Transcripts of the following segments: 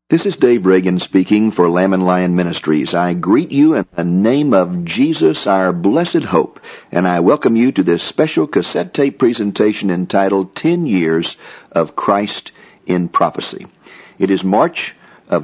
This is Dave Reagan speaking for Lamb and Lion Ministries. I greet you in the name of Jesus, our blessed hope, and I welcome you to this special cassette tape presentation entitled 10 Years of Christ in Prophecy. It is March of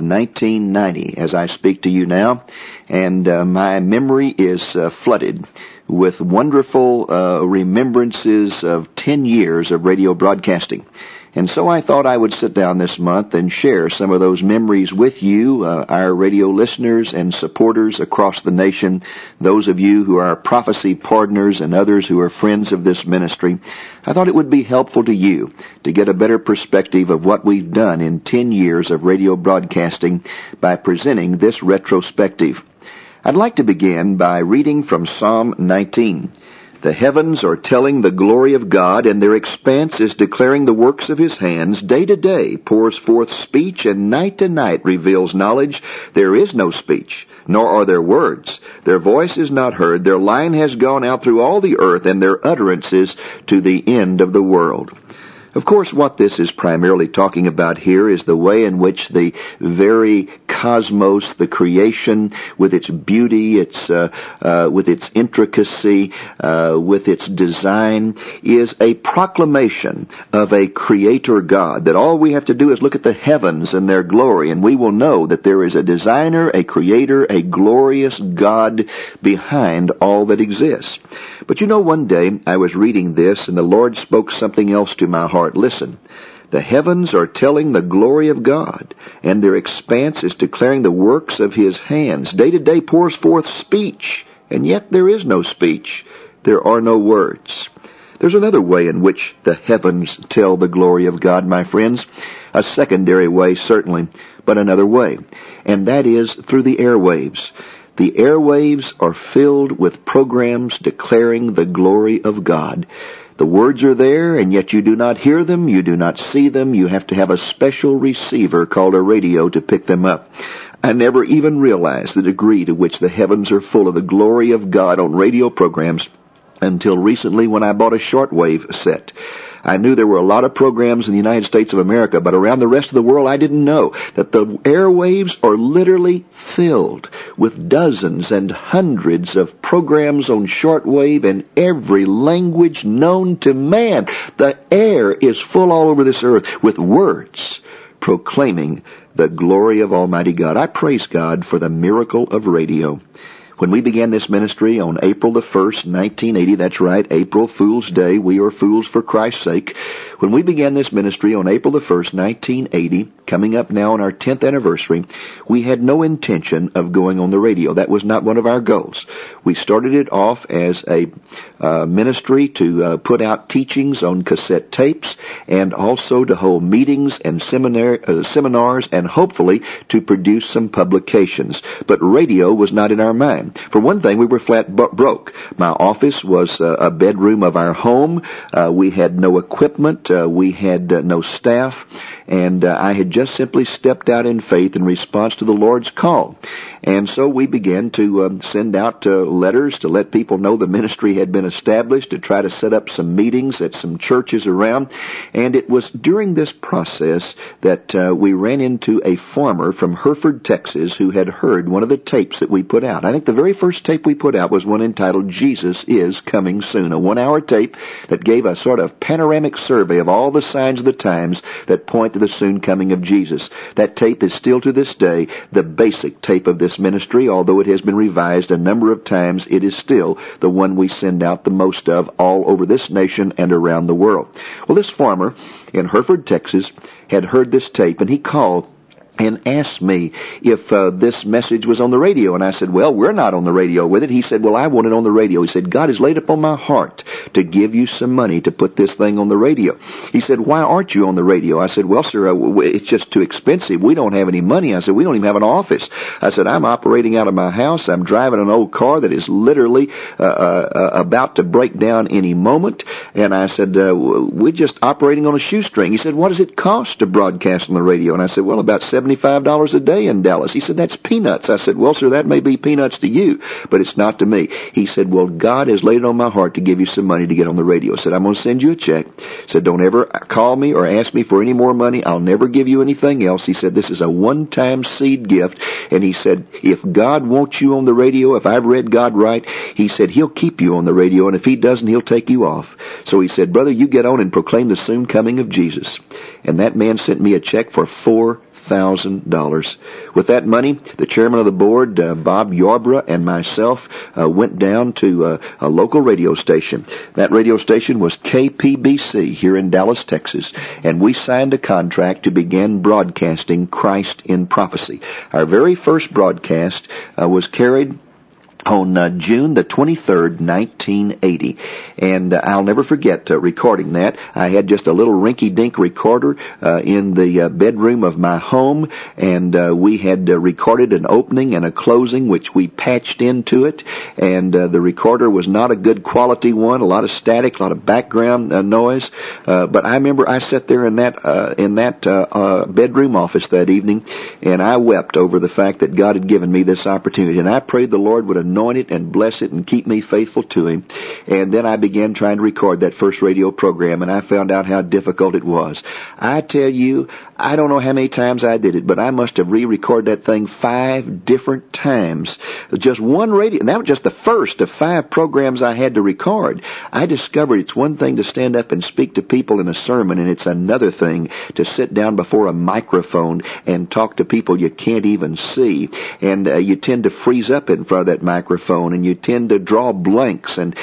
1990 as I speak to you now, and my memory is flooded with wonderful remembrances of 10 years of radio broadcasting. And so I thought I would sit down this month and share some of those memories with you, our radio listeners and supporters across the nation, those of you who are prophecy partners and others who are friends of this ministry. I thought it would be helpful to you to get a better perspective of what we've done in 10 years of radio broadcasting by presenting this retrospective. I'd like to begin by reading from Psalm 19. The heavens are telling the glory of God, and their expanse is declaring the works of His hands. Day to day pours forth speech, and night to night reveals knowledge. There is no speech, nor are there words. Their voice is not heard. Their line has gone out through all the earth, and their utterances to the end of the world. Of course, what this is primarily talking about here is the way in which the very cosmos, the creation, with its beauty, with its intricacy, with its design, is a proclamation of a creator God. That all we have to do is look at the heavens and their glory, and we will know that there is a designer, a creator, a glorious God behind all that exists. But you know, one day I was reading this, and the Lord spoke something else to my heart. Listen, the heavens are telling the glory of God, and their expanse is declaring the works of His hands. Day to day pours forth speech, and yet there is no speech. There are no words. There's another way in which the heavens tell the glory of God, my friends. A secondary way, certainly, but another way. And that is through the airwaves. The airwaves are filled with programs declaring the glory of God. The words are there, and yet you do not hear them, you do not see them. You have to have a special receiver called a radio to pick them up. I never even realized the degree to which the heavens are full of the glory of God on radio programs until recently when I bought a shortwave set. I knew there were a lot of programs in the United States of America, but around the rest of the world I didn't know that the airwaves are literally filled with dozens and hundreds of programs on shortwave in every language known to man. The air is full all over this earth with words proclaiming the glory of Almighty God. I praise God for the miracle of radio. When we began this ministry on April the 1st, 1980, that's right, April Fool's Day, we are fools for Christ's sake. When we began this ministry on April the 1st, 1980, coming up now on our 10th anniversary, we had no intention of going on the radio. That was not one of our goals. We started it off as a ministry to put out teachings on cassette tapes and also to hold meetings and seminars and hopefully to produce some publications. But radio was not in our mind. For one thing, we were flat broke. My office was a bedroom of our home. We had no equipment. We had no staff. And I had just simply stepped out in faith in response to the Lord's call. And so we began to send out letters to let people know the ministry had been established, to try to set up some meetings at some churches around. And it was during this process that we ran into a farmer from Hereford, Texas, who had heard one of the tapes that we put out. I think the very first tape we put out was one entitled Jesus is Coming Soon, a 1-hour tape that gave a sort of panoramic survey of all the signs of the times that point to the soon coming of Jesus. That tape is still to this day the basic tape of this ministry. Although it has been revised a number of times, it is still the one we send out the most of all over this nation and around the world. Well, this farmer in Hereford, Texas, had heard this tape, and he called and asked me if this message was on the radio. And I said, well, we're not on the radio with it. He said, well, I want it on the radio. He said, God has laid upon my heart to give you some money to put this thing on the radio. He said, why aren't you on the radio? I said, well, sir, it's just too expensive. We don't have any money. I said, we don't even have an office. I said, I'm operating out of my house. I'm driving an old car that is literally about to break down any moment. And I said, we're just operating on a shoestring. He said, what does it cost to broadcast on the radio? And I said, well, about $7 $75 a day in Dallas. He said, that's peanuts. I said, well, sir, that may be peanuts to you, but it's not to me. He said, well, God has laid it on my heart to give you some money to get on the radio. I said, I'm going to send you a check. He said, don't ever call me or ask me for any more money. I'll never give you anything else. He said, this is a one-time seed gift. And he said, if God wants you on the radio, if I've read God right, he said, he'll keep you on the radio, and if he doesn't, he'll take you off. So he said, brother, you get on and proclaim the soon coming of Jesus. And that man sent me a check for $4,000. With that money, the chairman of the board, Bob Yarbrough, and myself went down to a local radio station. That radio station was KPBC here in Dallas, Texas, and we signed a contract to begin broadcasting Christ in Prophecy. Our very first broadcast was carried on June the 23rd, 1980. And I'll never forget recording that. I had just a little rinky-dink recorder in the bedroom of my home, and we had recorded an opening and a closing, which we patched into it. And the recorder was not a good quality one, a lot of static, a lot of background noise. But I remember I sat there in that bedroom office that evening, and I wept over the fact that God had given me this opportunity. And I prayed the Lord would anoint it and bless it and keep me faithful to Him. And then I began trying to record that first radio program, and I found out how difficult it was. I tell you, I don't know how many times I did it, but I must have re-recorded that thing 5 different times. Just one radio, and that was just the first of 5 programs I had to record. I discovered it's one thing to stand up and speak to people in a sermon, and it's another thing to sit down before a microphone and talk to people you can't even see. And you tend to freeze up in front of that microphone, and you tend to draw blanks, and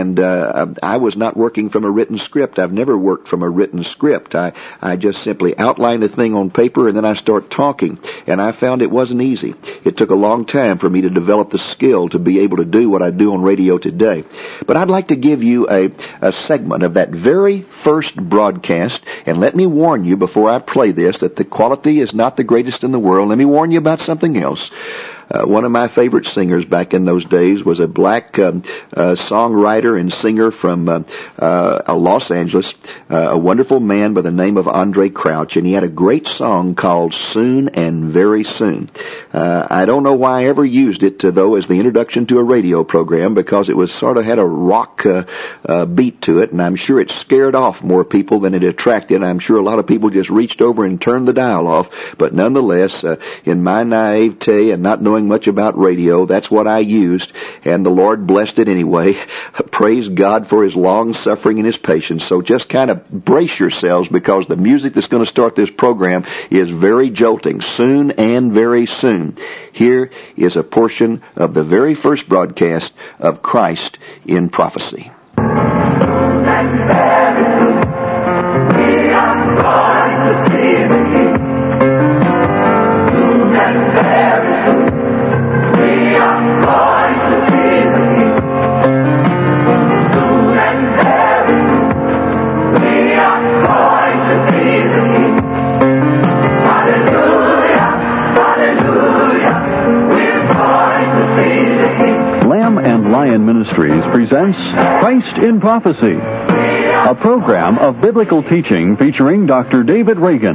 I was not working from a written script. I've never worked from a written script. I just simply outline the thing on paper, and then I start talking, and I found it wasn't easy. It took a long time for me to develop the skill to be able to do what I do on radio today. But I'd like to give you a segment of that very first broadcast, and let me warn you before I play this that the quality is not the greatest in the world. Let me warn you about something else. One of my favorite singers back in those days was a black songwriter and singer from Los Angeles, a wonderful man by the name of Andre Crouch, and he had a great song called Soon and Very Soon. I don't know why I ever used it, though, as the introduction to a radio program, because it was sort of had a rock beat to it, and I'm sure it scared off more people than it attracted. I'm sure a lot of people just reached over and turned the dial off, but nonetheless, in my naivete and not knowing much about radio, that's what I used, and the Lord blessed it anyway. Praise God for His long-suffering and His patience. So just kind of brace yourselves, because the music that's going to start this program is very jolting. Soon and very soon. Here is a portion of the very first broadcast of Christ in Prophecy. Ministries presents Christ in Prophecy, a program of biblical teaching featuring Dr. David Reagan.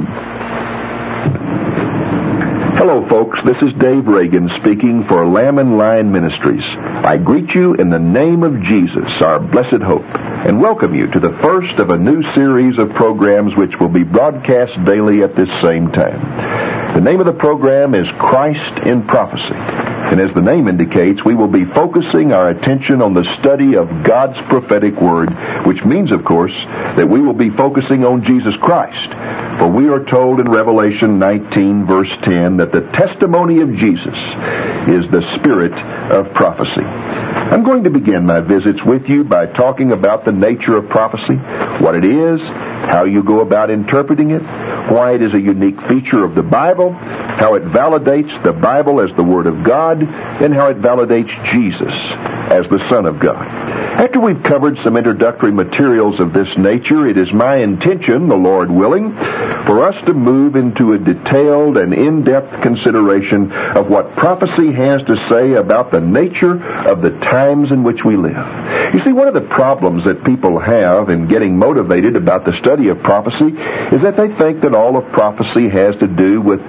Hello, folks. This is Dave Reagan speaking for Lamb and Lion Ministries. I greet you in the name of Jesus, our blessed hope, and welcome you to the first of a new series of programs which will be broadcast daily at this same time. The name of the program is Christ in Prophecy. And as the name indicates, we will be focusing our attention on the study of God's prophetic word, which means, of course, that we will be focusing on Jesus Christ. For we are told in Revelation 19, verse 10, that the testimony of Jesus is the spirit of prophecy. I'm going to begin my visits with you by talking about the nature of prophecy, what it is, how you go about interpreting it, why it is a unique feature of the Bible, how it validates the Bible as the Word of God, and how it validates Jesus as the Son of God. After we've covered some introductory materials of this nature, it is my intention, the Lord willing, for us to move into a detailed and in-depth consideration of what prophecy has to say about the nature of the times in which we live. You see, one of the problems that people have in getting motivated about the study of prophecy is that they think that all of prophecy has to do with the fall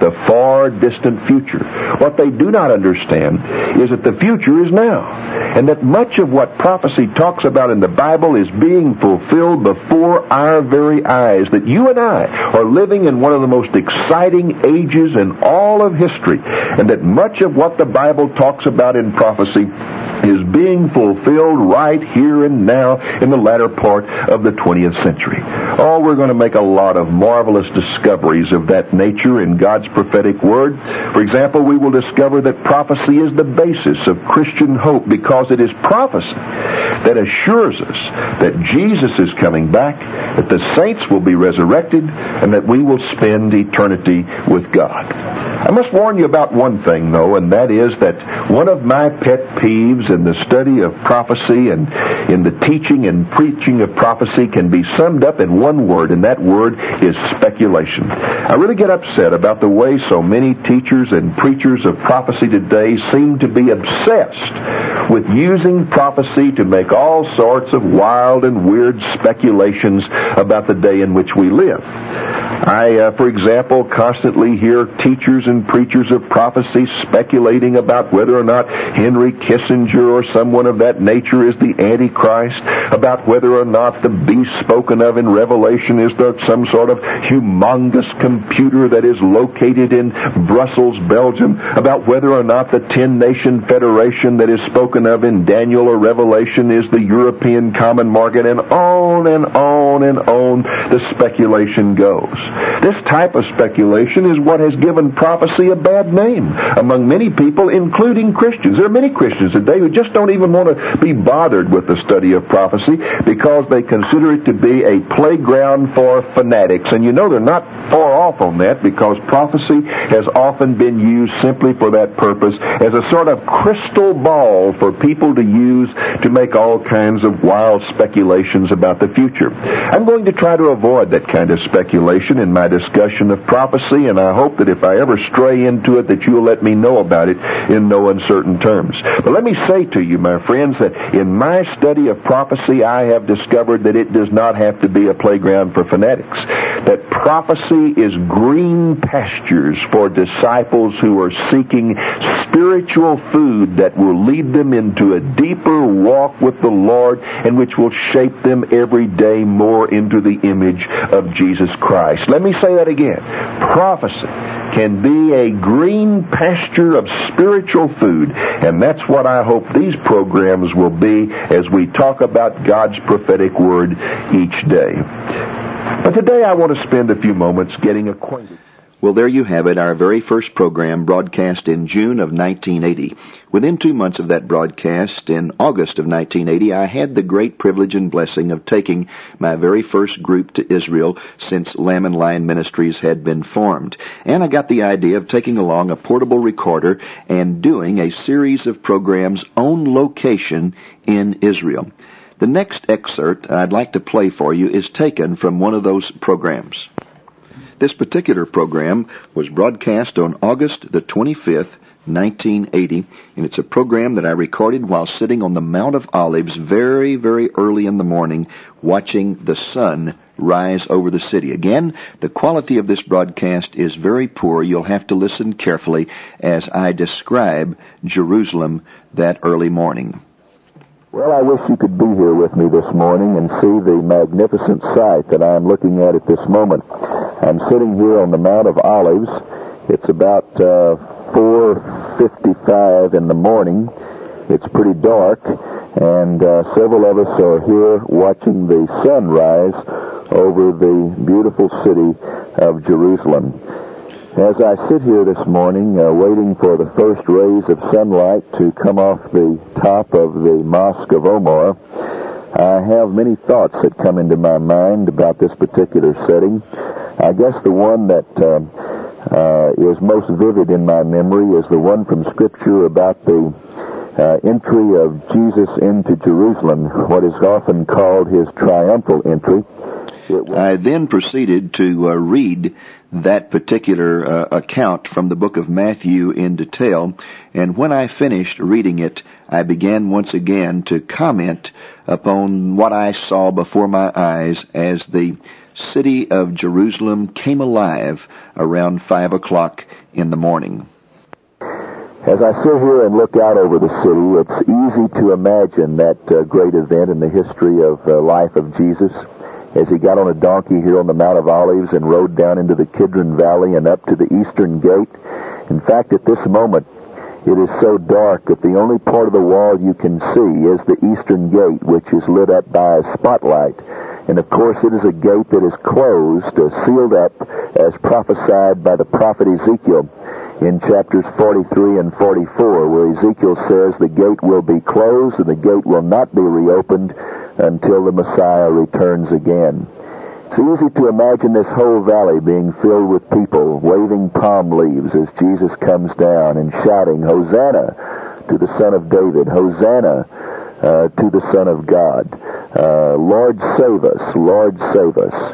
far distant future. What they do not understand is that the future is now, and that much of what prophecy talks about in the Bible is being fulfilled before our very eyes, that you and I are living in one of the most exciting ages in all of history, and that much of what the Bible talks about in prophecy is being fulfilled right here and now in the latter part of the 20th century. Oh, we're going to make a lot of marvelous discoveries of that nature in God's prophetic word. For example, we will discover that prophecy is the basis of Christian hope, because it is prophecy that assures us that Jesus is coming back, that the saints will be resurrected, and that we will spend eternity with God. I must warn you about one thing, though, and that is that one of my pet peeves in the study of prophecy and in the teaching and preaching of prophecy can be summed up in one word, and that word is speculation. I really get upset about the way so many teachers and preachers of prophecy today seem to be obsessed with using prophecy to make all sorts of wild and weird speculations about the day in which we live. I, for example, constantly hear teachers and preachers of prophecy speculating about whether or not Henry Kissinger or someone of that nature is the Antichrist, about whether or not the beast spoken of in Revelation is some sort of humongous computer that is located in Brussels, Belgium, about whether or not the 10-nation federation that is spoken of in Daniel or Revelation is the European common market, and on and on and on the speculation goes. This type of speculation is what has given prophecy a bad name among many people, including Christians. There are many Christians today who just don't even want to be bothered with the study of prophecy because they consider it to be a playground for fanatics. And you know they're not far off on that, because prophecy has often been used simply for that purpose, as a sort of crystal ball for people to use to make all kinds of wild speculations about the future. I'm going to try to avoid that kind of speculation in my discussion of prophecy, and I hope that if I ever stray into it, that you'll let me know about it in no uncertain terms. But let me say to you, my friends, that in my study of prophecy, I have discovered that it does not have to be a playground for fanatics. That prophecy is green pastures for disciples who are seeking spiritual food that will lead them into a deeper walk with the Lord, and which will shape them every day more into the image of Jesus Christ. Let me say that again. Prophecy can be a green pasture of spiritual food, and that's what I hope these programs will be as we talk about God's prophetic word each day. But today I want to spend a few moments getting acquainted. Well, there you have it, our very first program, broadcast in June of 1980. Within 2 months of that broadcast, in August of 1980, I had the great privilege and blessing of taking my very first group to Israel since Lamb and Lion Ministries had been formed. And I got the idea of taking along a portable recorder and doing a series of programs on location in Israel. The next excerpt I'd like to play for you is taken from one of those programs. This particular program was broadcast on August the 25th, 1980, and it's a program that I recorded while sitting on the Mount of Olives very, very early in the morning, watching the sun rise over the city. Again, the quality of this broadcast is very poor. You'll have to listen carefully as I describe Jerusalem that early morning. Well, I wish you could be here with me this morning and see the magnificent sight that I'm looking at this moment. I'm sitting here on the Mount of Olives. It's about 4:55 in the morning. It's pretty dark, and several of us are here watching the sunrise over the beautiful city of Jerusalem. As I sit here this morning, waiting for the first rays of sunlight to come off the top of the Mosque of Omar, I have many thoughts that come into my mind about this particular setting. I guess the one that is most vivid in my memory is the one from Scripture about the entry of Jesus into Jerusalem, what is often called his triumphal entry. I then proceeded to read that particular account from the book of Matthew in detail, and when I finished reading it, I began once again to comment upon what I saw before my eyes as the city of Jerusalem came alive around 5 o'clock in the morning. As I sit here and look out over the city, it's easy to imagine that great event in the history of the life of Jesus as he got on a donkey here on the Mount of Olives and rode down into the Kidron Valley and up to the Eastern Gate. In fact, at this moment, it is so dark that the only part of the wall you can see is the Eastern Gate, which is lit up by a spotlight. And of course, it is a gate that is closed, sealed up, as prophesied by the prophet Ezekiel in chapters 43 and 44, where Ezekiel says the gate will be closed and the gate will not be reopened until the Messiah returns again. It's easy to imagine this whole valley being filled with people waving palm leaves as Jesus comes down and shouting, "Hosanna to the Son of David, Hosanna to the Son of God. Lord, save us, Lord, save us."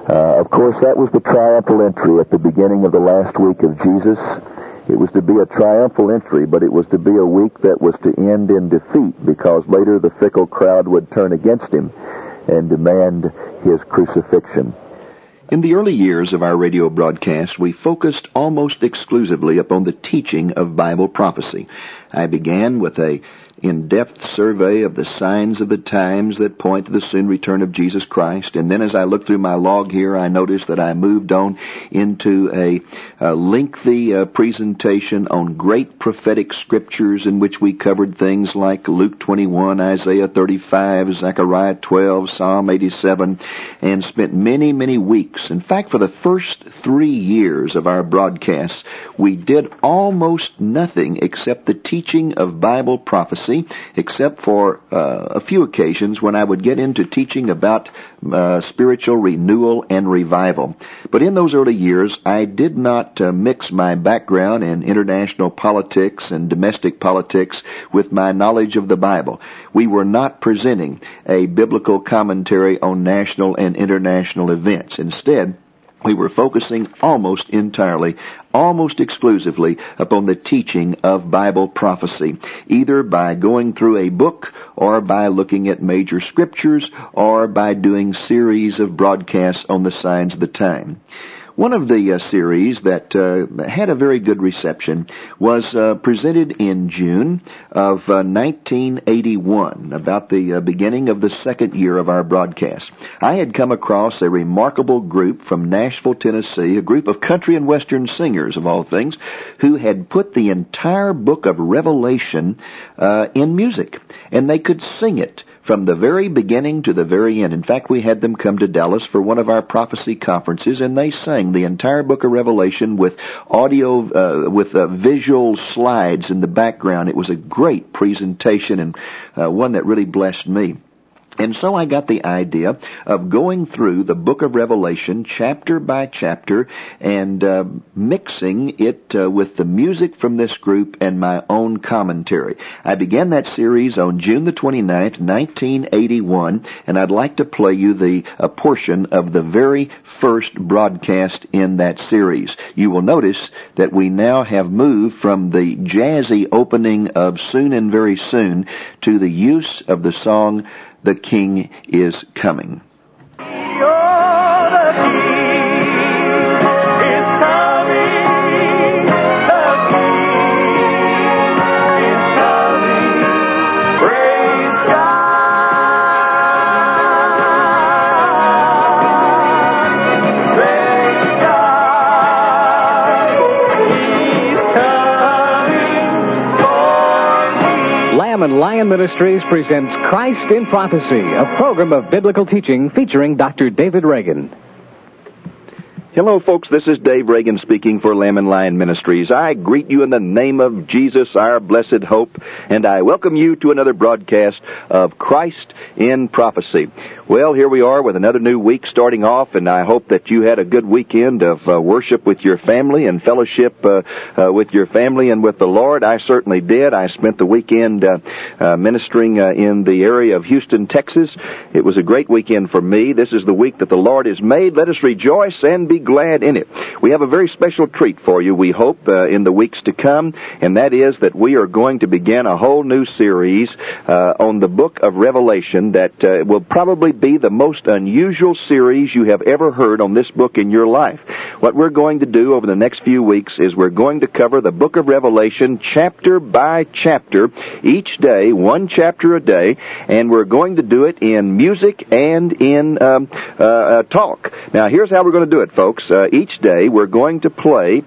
Of course, that was the triumphal entry at the beginning of the last week of Jesus. It was to be a triumphal entry, but it was to be a week that was to end in defeat, because later the fickle crowd would turn against him and demand his crucifixion. In the early years of our radio broadcast, we focused almost exclusively upon the teaching of Bible prophecy. I began with a in-depth survey of the signs of the times that point to the soon return of Jesus Christ. And then as I looked through my log here, I noticed that I moved on into a lengthy presentation on great prophetic scriptures in which we covered things like Luke 21, Isaiah 35, Zechariah 12, Psalm 87, and spent many, many weeks. In fact, for the first 3 years of our broadcasts, we did almost nothing except the teaching of Bible prophecy, except for a few occasions when I would get into teaching about spiritual renewal and revival. But in those early years, I did not mix my background in international politics and domestic politics with my knowledge of the Bible. We were not presenting a biblical commentary on national and international events. Instead, we were focusing almost entirely, almost exclusively upon the teaching of Bible prophecy, either by going through a book or by looking at major scriptures or by doing series of broadcasts on the signs of the time. One of the series that had a very good reception was presented in June of 1981, about the beginning of the second year of our broadcast. I had come across a remarkable group from Nashville, Tennessee, a group of country and western singers, of all things, who had put the entire book of Revelation in music, and they could sing it from the very beginning to the very end. In fact, we had them come to Dallas for one of our prophecy conferences, and they sang the entire book of Revelation with audio, with visual slides in the background. It was a great presentation, and one that really blessed me. And so I got the idea of going through the book of Revelation chapter by chapter and mixing it with the music from this group and my own commentary. I began that series on June the 29th, 1981, and I'd like to play you a portion of the very first broadcast in that series. You will notice that we now have moved from the jazzy opening of Soon and Very Soon to the use of the song "The King is Coming." Lamb and Lion Ministries presents Christ in Prophecy, a program of biblical teaching featuring Dr. David Reagan. Hello, folks. This is Dave Reagan speaking for Lamb and Lion Ministries. I greet you in the name of Jesus, our blessed hope, and I welcome you to another broadcast of Christ in Prophecy. Well, here we are with another new week starting off, and I hope that you had a good weekend of worship with your family and fellowship with your family and with the Lord. I certainly did. I spent the weekend ministering in the area of Houston, Texas. It was a great weekend for me. This is the week that the Lord has made. Let us rejoice and be glad in it. We have a very special treat for you, we hope, in the weeks to come, and that is that we are going to begin a whole new series on the book of Revelation that will probably be the most unusual series you have ever heard on this book in your life. What we're going to do over the next few weeks is we're going to cover the book of Revelation chapter by chapter, each day, one chapter a day, and we're going to do it in music and in talk. Now, here's how we're going to do it, folks. Each day we're going to play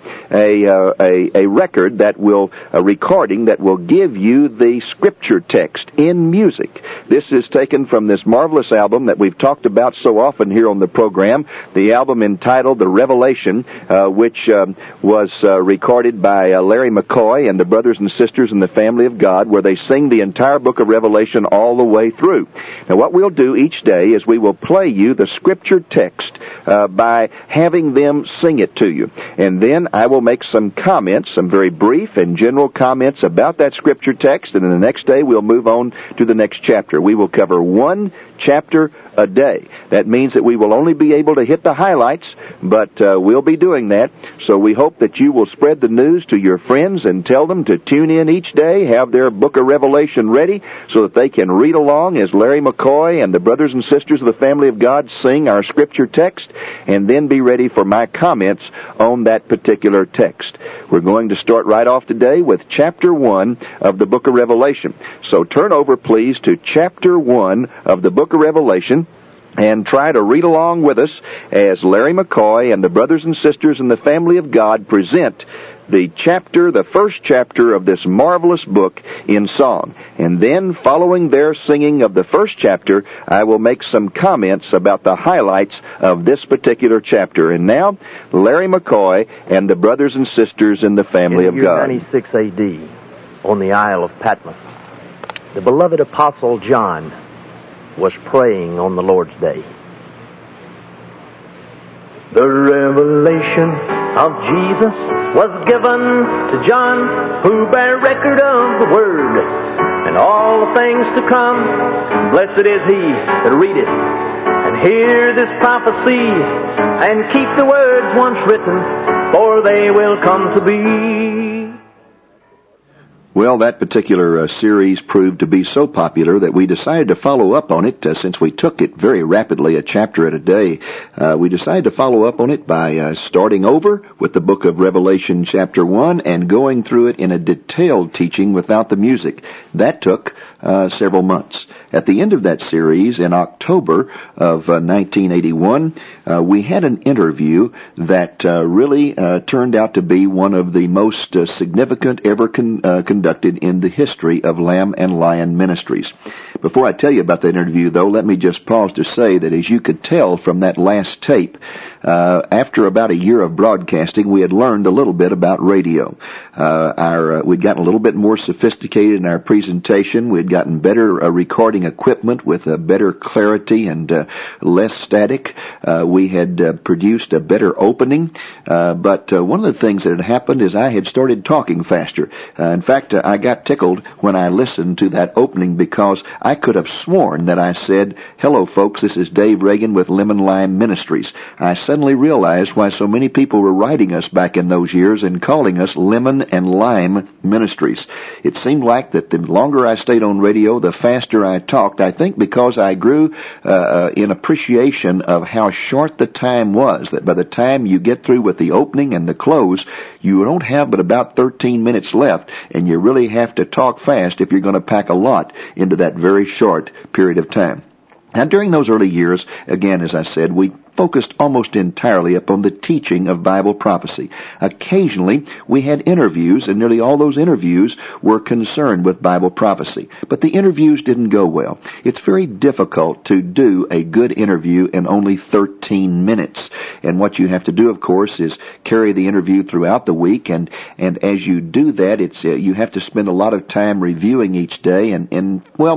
a record that will, a recording that will give you the scripture text in music. This is taken from this marvelous album that we've talked about so often here on the program, the album entitled The Revelation, which was recorded by Larry McCoy and the brothers and sisters in the Family of God, where they sing the entire book of Revelation all the way through. Now, what we'll do each day is we will play you the scripture text by having them sing it to you. And then I will make some comments, some very brief and general comments about that scripture text, and then the next day we'll move on to the next chapter. We will cover one chapter a day. That means that we will only be able to hit the highlights, but we'll be doing that. So we hope that you will spread the news to your friends and tell them to tune in each day, have their book of Revelation ready so that they can read along as Larry McCoy and the brothers and sisters of the Family of God sing our scripture text, and then be ready for my comments on that particular text. We're going to start right off today with chapter 1 of the book of Revelation. So turn over, please, to chapter 1 of the book of Revelation, and try to read along with us as Larry McCoy and the brothers and sisters in the Family of God present the first chapter of this marvelous book in song. And then, following their singing of the first chapter, I will make some comments about the highlights of this particular chapter. And now, Larry McCoy and the brothers and sisters in the Family of God. In the year 96 A.D., on the Isle of Patmos, the beloved Apostle John was praying on the Lord's Day. The revelation of Jesus was given to John, who bare record of the Word and all the things to come. Blessed is he that readeth and hear this prophecy, and keep the words once written, for they will come to be. Well, that particular series proved to be so popular that we decided to follow up on it. Since we took it very rapidly, a chapter at a day, we decided to follow up on it by starting over with the book of Revelation chapter 1 and going through it in a detailed teaching without the music. That took several months. At the end of that series, in October of 1981, we had an interview that really turned out to be one of the most significant ever conducted in the history of Lamb and Lion Ministries. Before I tell you about that interview, though, let me just pause to say that, as you could tell from that last tape, after about a year of broadcasting, we had learned a little bit about radio. We'd gotten a little bit more sophisticated in our presentation. We'd gotten better recording equipment with better clarity and less static. We had produced a better opening. But one of the things that had happened is I had started talking faster. In fact, I got tickled when I listened to that opening, because I could have sworn that I said, "Hello, folks, this is Dave Reagan with Lemon Lime Ministries." I suddenly realized why so many people were writing us back in those years and calling us Lemon and Lime Ministries. It seemed like that the longer I stayed on radio, the faster I talked. I think because I grew in appreciation of how short the time was, that by the time you get through with the opening and the close, you don't have but about 13 minutes left, and you really have to talk fast if you're going to pack a lot into that very short period of time. Now, during those early years, again, as I said, we focused almost entirely upon the teaching of Bible prophecy. Occasionally, we had interviews, and nearly all those interviews were concerned with Bible prophecy. But the interviews didn't go well. It's very difficult to do a good interview in only 13 minutes. And what you have to do, of course, is carry the interview throughout the week, and as you do that, you have to spend a lot of time reviewing each day, and well,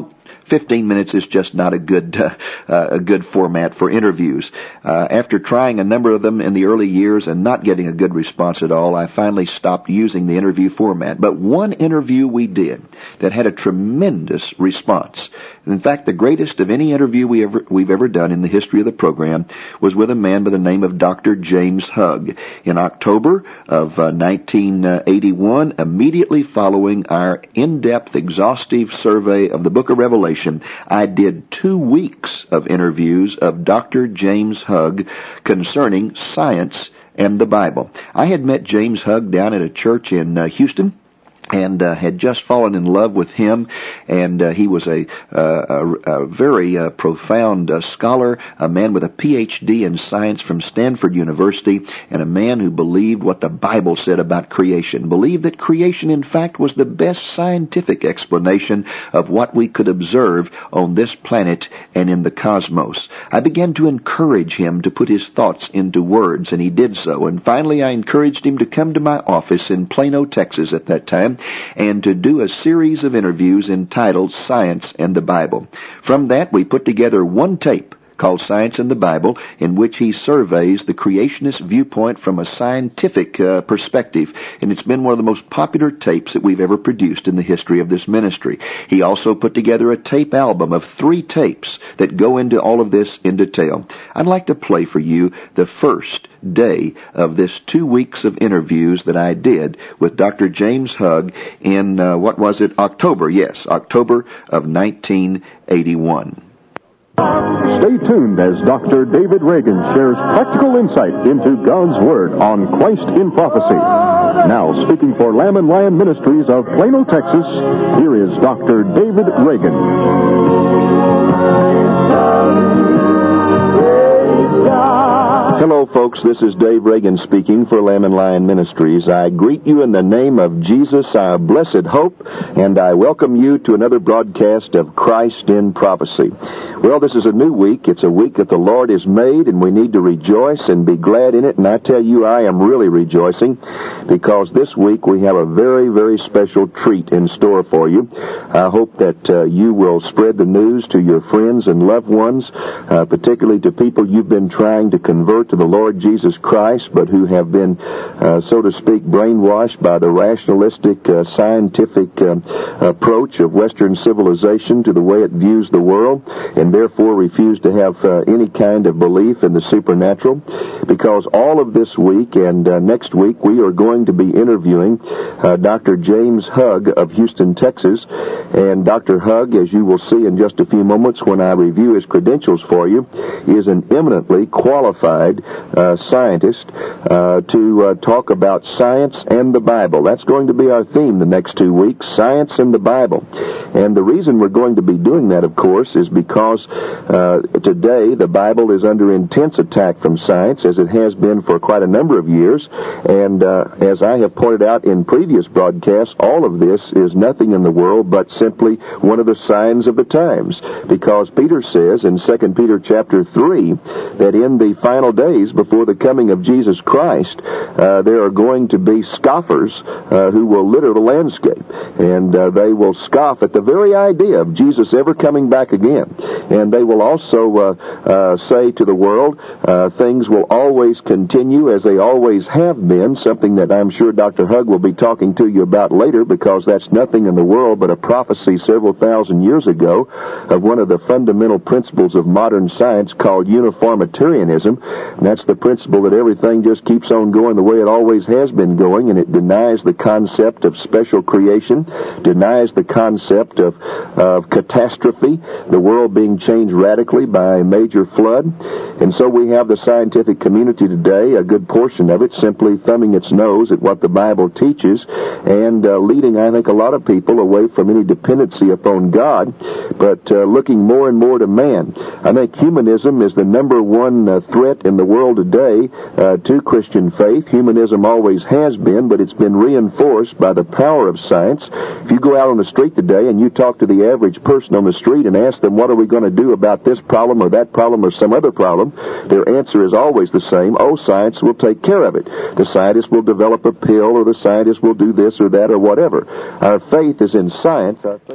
15 minutes is just not a good format for interviews. After trying a number of them in the early years and not getting a good response at all, I finally stopped using the interview format. But one interview we did that had a tremendous response. In fact, the greatest of any interview we've ever done in the history of the program was with a man by the name of Dr. James Hugg. In October of 1981, immediately following our in-depth, exhaustive survey of the book of Revelation, I did 2 weeks of interviews of Dr. James Hugg concerning science and the Bible. I had met James Hugg down at a church in Houston, and had just fallen in love with him, and he was a very profound scholar, a man with a Ph.D. in science from Stanford University, and a man who believed what the Bible said about creation, believed that creation, in fact, was the best scientific explanation of what we could observe on this planet and in the cosmos. I began to encourage him to put his thoughts into words, and he did so, and finally I encouraged him to come to my office in Plano, Texas at that time, and to do a series of interviews entitled Science and the Bible. From that, we put together one tape called Science and the Bible, in which he surveys the creationist viewpoint from a scientific perspective, and it's been one of the most popular tapes that we've ever produced in the history of this ministry. He also put together a tape album of 3 tapes that go into all of this in detail. I'd like to play for you the first day of this 2 weeks of interviews that I did with Dr. James Hugg in, October? Yes, October of 1981. Stay tuned as Dr. David Reagan shares practical insight into God's Word on Christ in Prophecy. Now, speaking for Lamb and Lion Ministries of Plano, Texas, here is Dr. David Reagan. Hello, folks. This is Dave Reagan speaking for Lamb and Lion Ministries. I greet you in the name of Jesus, our blessed hope, and I welcome you to another broadcast of Christ in Prophecy. Well, this is a new week. It's a week that the Lord has made, and we need to rejoice and be glad in it. And I tell you, I am really rejoicing because this week we have a very, very special treat in store for you. I hope that you will spread the news to your friends and loved ones, particularly to people you've been trying to convert to the Lord Jesus Christ, but who have been, so to speak, brainwashed by the rationalistic, scientific approach of Western civilization to the way it views the world, and therefore refuse to have any kind of belief in the supernatural. Because all of this week and next week we are going to be interviewing Dr. James Hugg of Houston, Texas. And Dr. Hugg, as you will see in just a few moments when I review his credentials for you, is an eminently qualified scientist to talk about science and the Bible. That's going to be our theme the next 2 weeks, science and the Bible. And the reason we're going to be doing that, of course, is because today the Bible is under intense attack from science, as it has been for quite a number of years. And as I have pointed out in previous broadcasts, all of this is nothing in the world but simply one of the signs of the times. Because Peter says in 2 Peter chapter 3 that in the final days before the coming of Jesus Christ, there are going to be scoffers who will litter the landscape. And they will scoff at the very idea of Jesus ever coming back again. And they will also say to the world, things will always continue as they always have been, something that I'm sure Dr. Hugg will be talking to you about later, because that's nothing in the world but a prophecy several thousand years ago of one of the fundamental principles of modern science called uniformitarianism. And that's the principle that everything just keeps on going the way it always has been going, and it denies the concept of special creation, denies the concept of catastrophe, the world being changed radically by a major flood. And so we have the scientific community today, a good portion of it, simply thumbing its nose at what the Bible teaches and leading, I think, a lot of people away from any dependency upon God, but looking more and more to man. I think humanism is the number one threat in the world today to Christian faith. Humanism always has been, but it's been reinforced by the power of science. If you go out on the street today and you talk to the average person on the street and ask them, what are we going to do about this problem or that problem or some other problem, their answer is always the same: oh, science will take care of it. The scientist will develop a pill, or the scientist will do this or that or whatever. Our faith is in science. Our faith...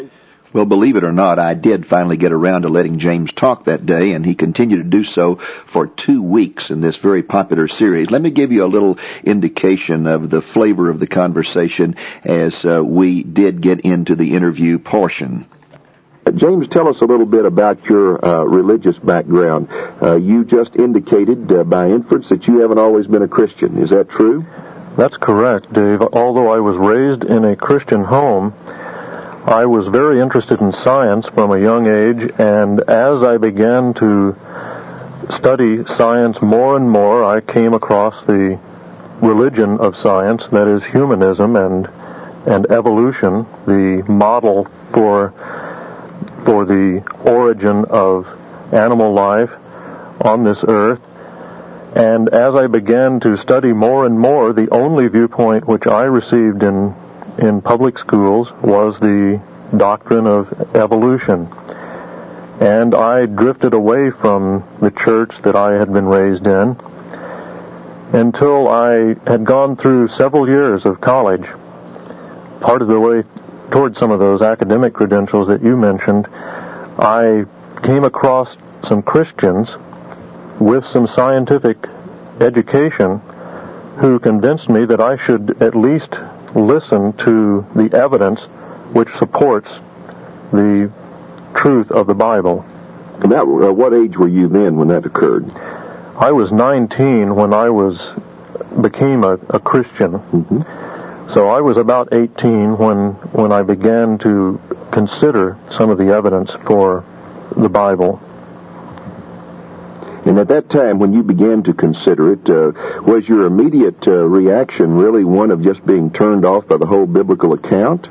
Well, believe it or not, I did finally get around to letting James talk that day, and he continued to do so for 2 weeks in this very popular series. Let me give you a little indication of the flavor of the conversation as we did get into the interview portion. James, tell us a little bit about your religious background. You just indicated by inference that you haven't always been a Christian. Is that true? That's correct, Dave. Although I was raised in a Christian home, I was very interested in science from a young age, and as I began to study science more and more, I came across the religion of science, that is humanism and evolution, the model for the origin of animal life on this earth. And as I began to study more and more, the only viewpoint which I received in public schools was the doctrine of evolution. And I drifted away from the church that I had been raised in until I had gone through several years of college. Part of the way toward some of those academic credentials that you mentioned, I came across some Christians with some scientific education who convinced me that I should at least listen to the evidence which supports the truth of the Bible. And what age were you then when that occurred? I was 19 when I became a Christian. Mm-hmm. So I was about 18 when I began to consider some of the evidence for the Bible. And at that time, when you began to consider it, was your immediate reaction really one of just being turned off by the whole biblical account?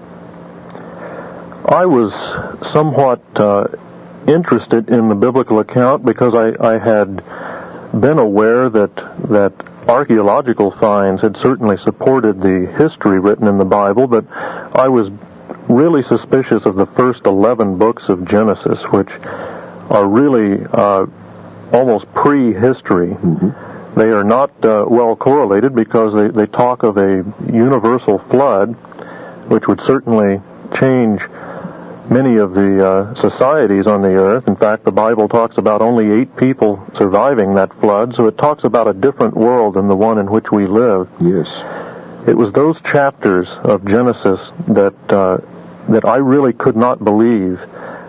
I was somewhat interested in the biblical account because I had been aware that archaeological finds had certainly supported the history written in the Bible, but I was really suspicious of the first 11 books of Genesis, which are really almost pre-history. Mm-hmm. They are not well correlated because they talk of a universal flood, which would certainly change many of the societies on the earth. In fact, the Bible talks about only 8 people surviving that flood, so it talks about a different world than the one in which we live. Yes. It was those chapters of Genesis that I really could not believe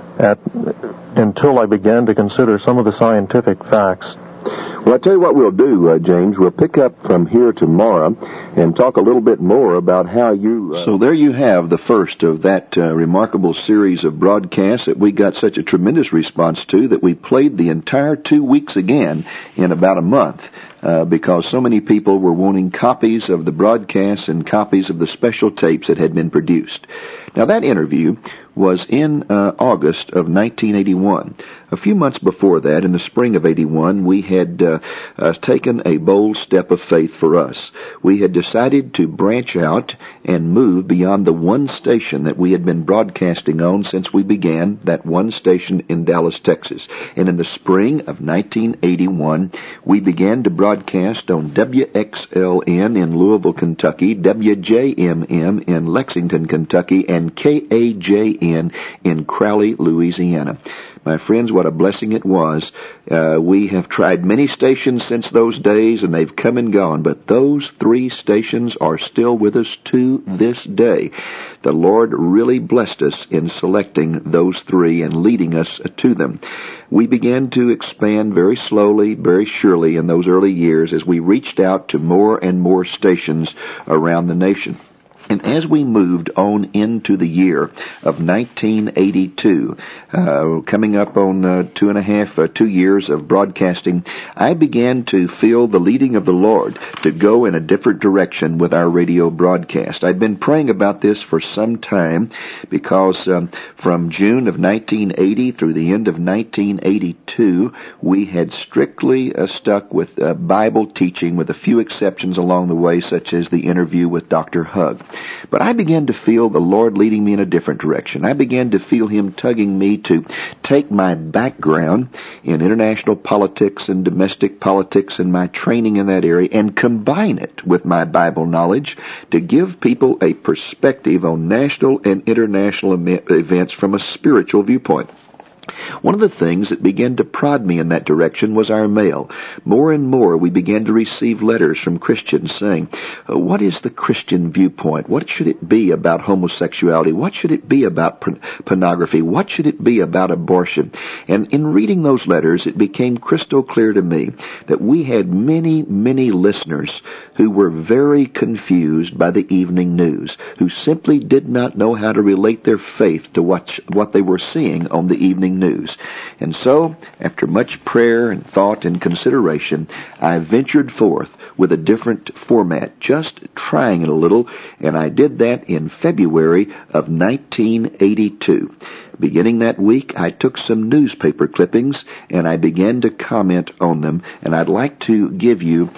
until I began to consider some of the scientific facts. Well, I tell you what we'll do, James. We'll pick up from here tomorrow and talk a little bit more about how you... So there you have the first of that remarkable series of broadcasts that we got such a tremendous response to that we played the entire 2 weeks again in about a month. Because so many people were wanting copies of the broadcasts and copies of the special tapes that had been produced. Now, that interview was in August of 1981. A few months before that, in the spring of 81, we had taken a bold step of faith for us. We had decided to branch out and move beyond the one station that we had been broadcasting on since we began, that one station in Dallas, Texas. And in the spring of 1981, we began to broadcast on WXLN in Louisville, Kentucky, WJMM in Lexington, Kentucky, and KAJN in Crowley, Louisiana. My friends, what a blessing it was. We have tried many stations since those days, and they've come and gone, but those 3 stations are still with us to this day. The Lord really blessed us in selecting those 3 and leading us to them. We began to expand very slowly, very surely in those early years as we reached out to more and more stations around the nation. And as we moved on into the year of 1982, coming up on 2 years of broadcasting, I began to feel the leading of the Lord to go in a different direction with our radio broadcast. I'd been praying about this for some time because from June of 1980 through the end of 1982, we had strictly stuck with Bible teaching with a few exceptions along the way, such as the interview with Dr. Hug. But I began to feel the Lord leading me in a different direction. I began to feel Him tugging me to take my background in international politics and domestic politics and my training in that area and combine it with my Bible knowledge to give people a perspective on national and international events from a spiritual viewpoint. One of the things that began to prod me in that direction was our mail. More and more we began to receive letters from Christians saying, what is the Christian viewpoint? What should it be about homosexuality? What should it be about pornography? What should it be about abortion? And in reading those letters, it became crystal clear to me that we had many, many listeners who were very confused by the evening news, who simply did not know how to relate their faith to what they were seeing on the evening news. And so, after much prayer and thought and consideration, I ventured forth with a different format, just trying it a little, and I did that in February of 1982. Beginning that week, I took some newspaper clippings and I began to comment on them, and I'd like to give you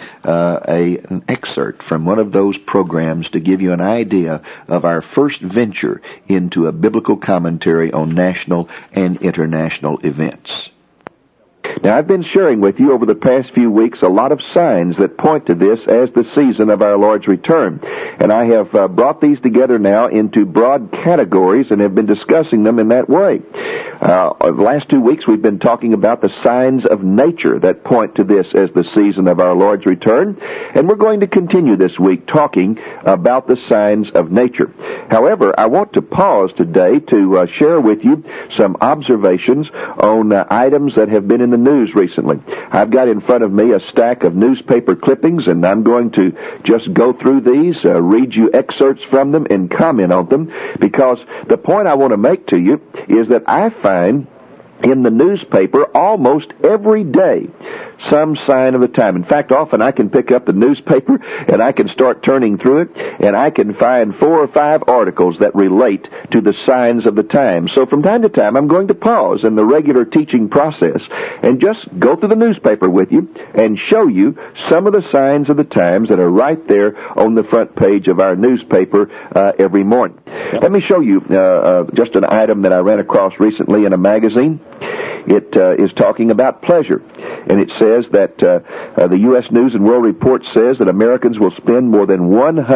an excerpt from one of those programs to give you an idea of our first venture into a biblical commentary on national and international events. Now, I've been sharing with you over the past few weeks a lot of signs that point to this as the season of our Lord's return. And I have brought these together now into broad categories and have been discussing them in that way. The last 2 weeks we've been talking about the signs of nature that point to this as the season of our Lord's return. And we're going to continue this week talking about the signs of nature. However, I want to pause today to share with you some observations on items that have been in the news recently. I've got in front of me a stack of newspaper clippings, and I'm going to just go through these, read you excerpts from them, and comment on them, because the point I want to make to you is that I find in the newspaper almost every day some sign of the time. In fact, often I can pick up the newspaper and I can start turning through it, and I can find 4 or 5 articles that relate to the signs of the time. So from time to time, I'm going to pause in the regular teaching process and just go through the newspaper with you and show you some of the signs of the times that are right there on the front page of our newspaper every morning. Let me show you just an item that I ran across recently in a magazine. It is talking about pleasure, and it says that the U.S. News and World Report says that Americans will spend more than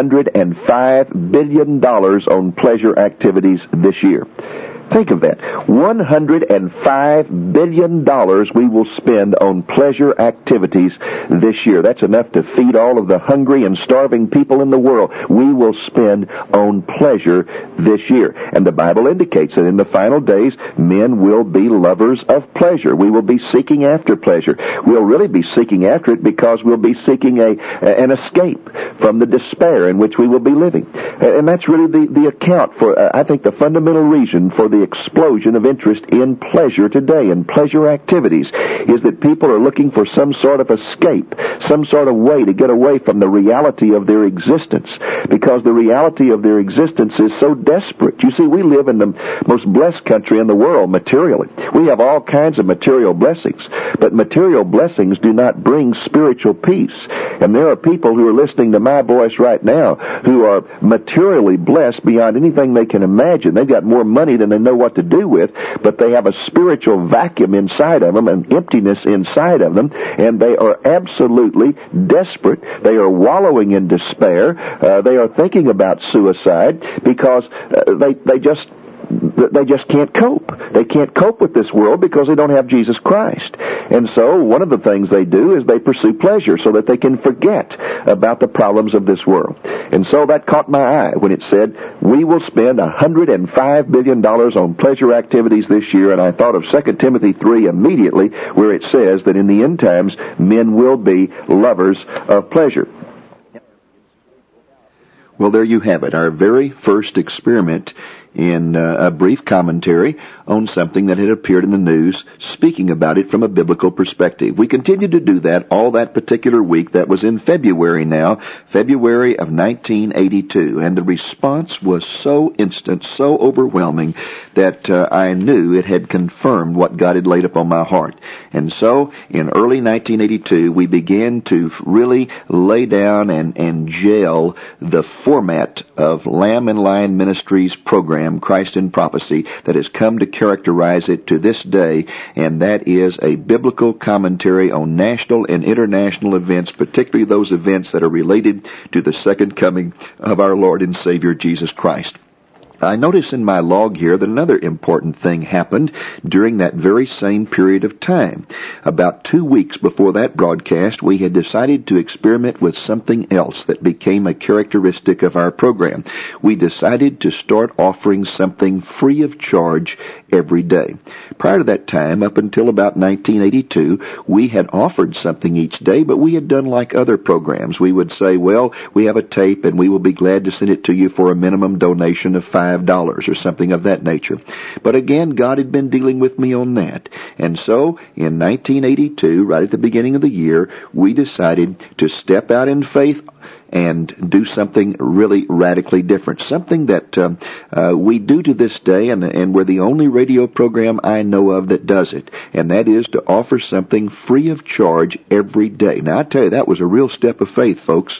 $105 billion on pleasure activities this year. Think of that. $105 billion we will spend on pleasure activities this year. That's enough to feed all of the hungry and starving people in the world. We will spend on pleasure this year. And the Bible indicates that in the final days, men will be lovers of pleasure. We will be seeking after pleasure. We'll really be seeking after it because we'll be seeking an escape from the despair in which we will be living. And that's really the account for, I think, the fundamental reason for the explosion of interest in pleasure today, and pleasure activities, is that people are looking for some sort of escape, some sort of way to get away from the reality of their existence, because the reality of their existence is so desperate. You see, we live in the most blessed country in the world materially. We have all kinds of material blessings, but material blessings do not bring spiritual peace. And there are people who are listening to my voice right now who are materially blessed beyond anything they can imagine. They've got more money than they know what to do with, but they have a spiritual vacuum inside of them, an emptiness inside of them, and they are absolutely desperate. They are wallowing in despair. They are thinking about suicide because they just can't cope. They can't cope with this world because they don't have Jesus Christ. And so one of the things they do is they pursue pleasure so that they can forget about the problems of this world. And so that caught my eye when it said, we will spend $105 billion on pleasure activities this year. And I thought of 2 Timothy 3 immediately, where it says that in the end times, men will be lovers of pleasure. Well, there you have it, our very first experiment in a brief commentary on something that had appeared in the news, speaking about it from a biblical perspective. We continued to do that all that particular week. That was in February now, February of 1982, and the response was so instant, so overwhelming, that I knew it had confirmed what God had laid upon my heart. And so, in early 1982, we began to really lay down and gel the format of Lamb and Lion Ministries program, Christ in Prophecy, that has come to characterize it to this day, and that is a biblical commentary on national and international events, particularly those events that are related to the second coming of our Lord and Savior Jesus Christ. I notice in my log here that another important thing happened during that very same period of time. About 2 weeks before that broadcast, we had decided to experiment with something else that became a characteristic of our program. We decided to start offering something free of charge every day. Prior to that time, up until about 1982, we had offered something each day, but we had done like other programs. We would say, well, we have a tape and we will be glad to send it to you for a minimum donation of $5 or something of that nature. But again, God had been dealing with me on that. And so, in 1982, right at the beginning of the year, we decided to step out in faith and do something really radically different. Something that we do to this day, and we're the only radio program I know of that does it, and that is to offer something free of charge every day. Now, I tell you, that was a real step of faith, folks,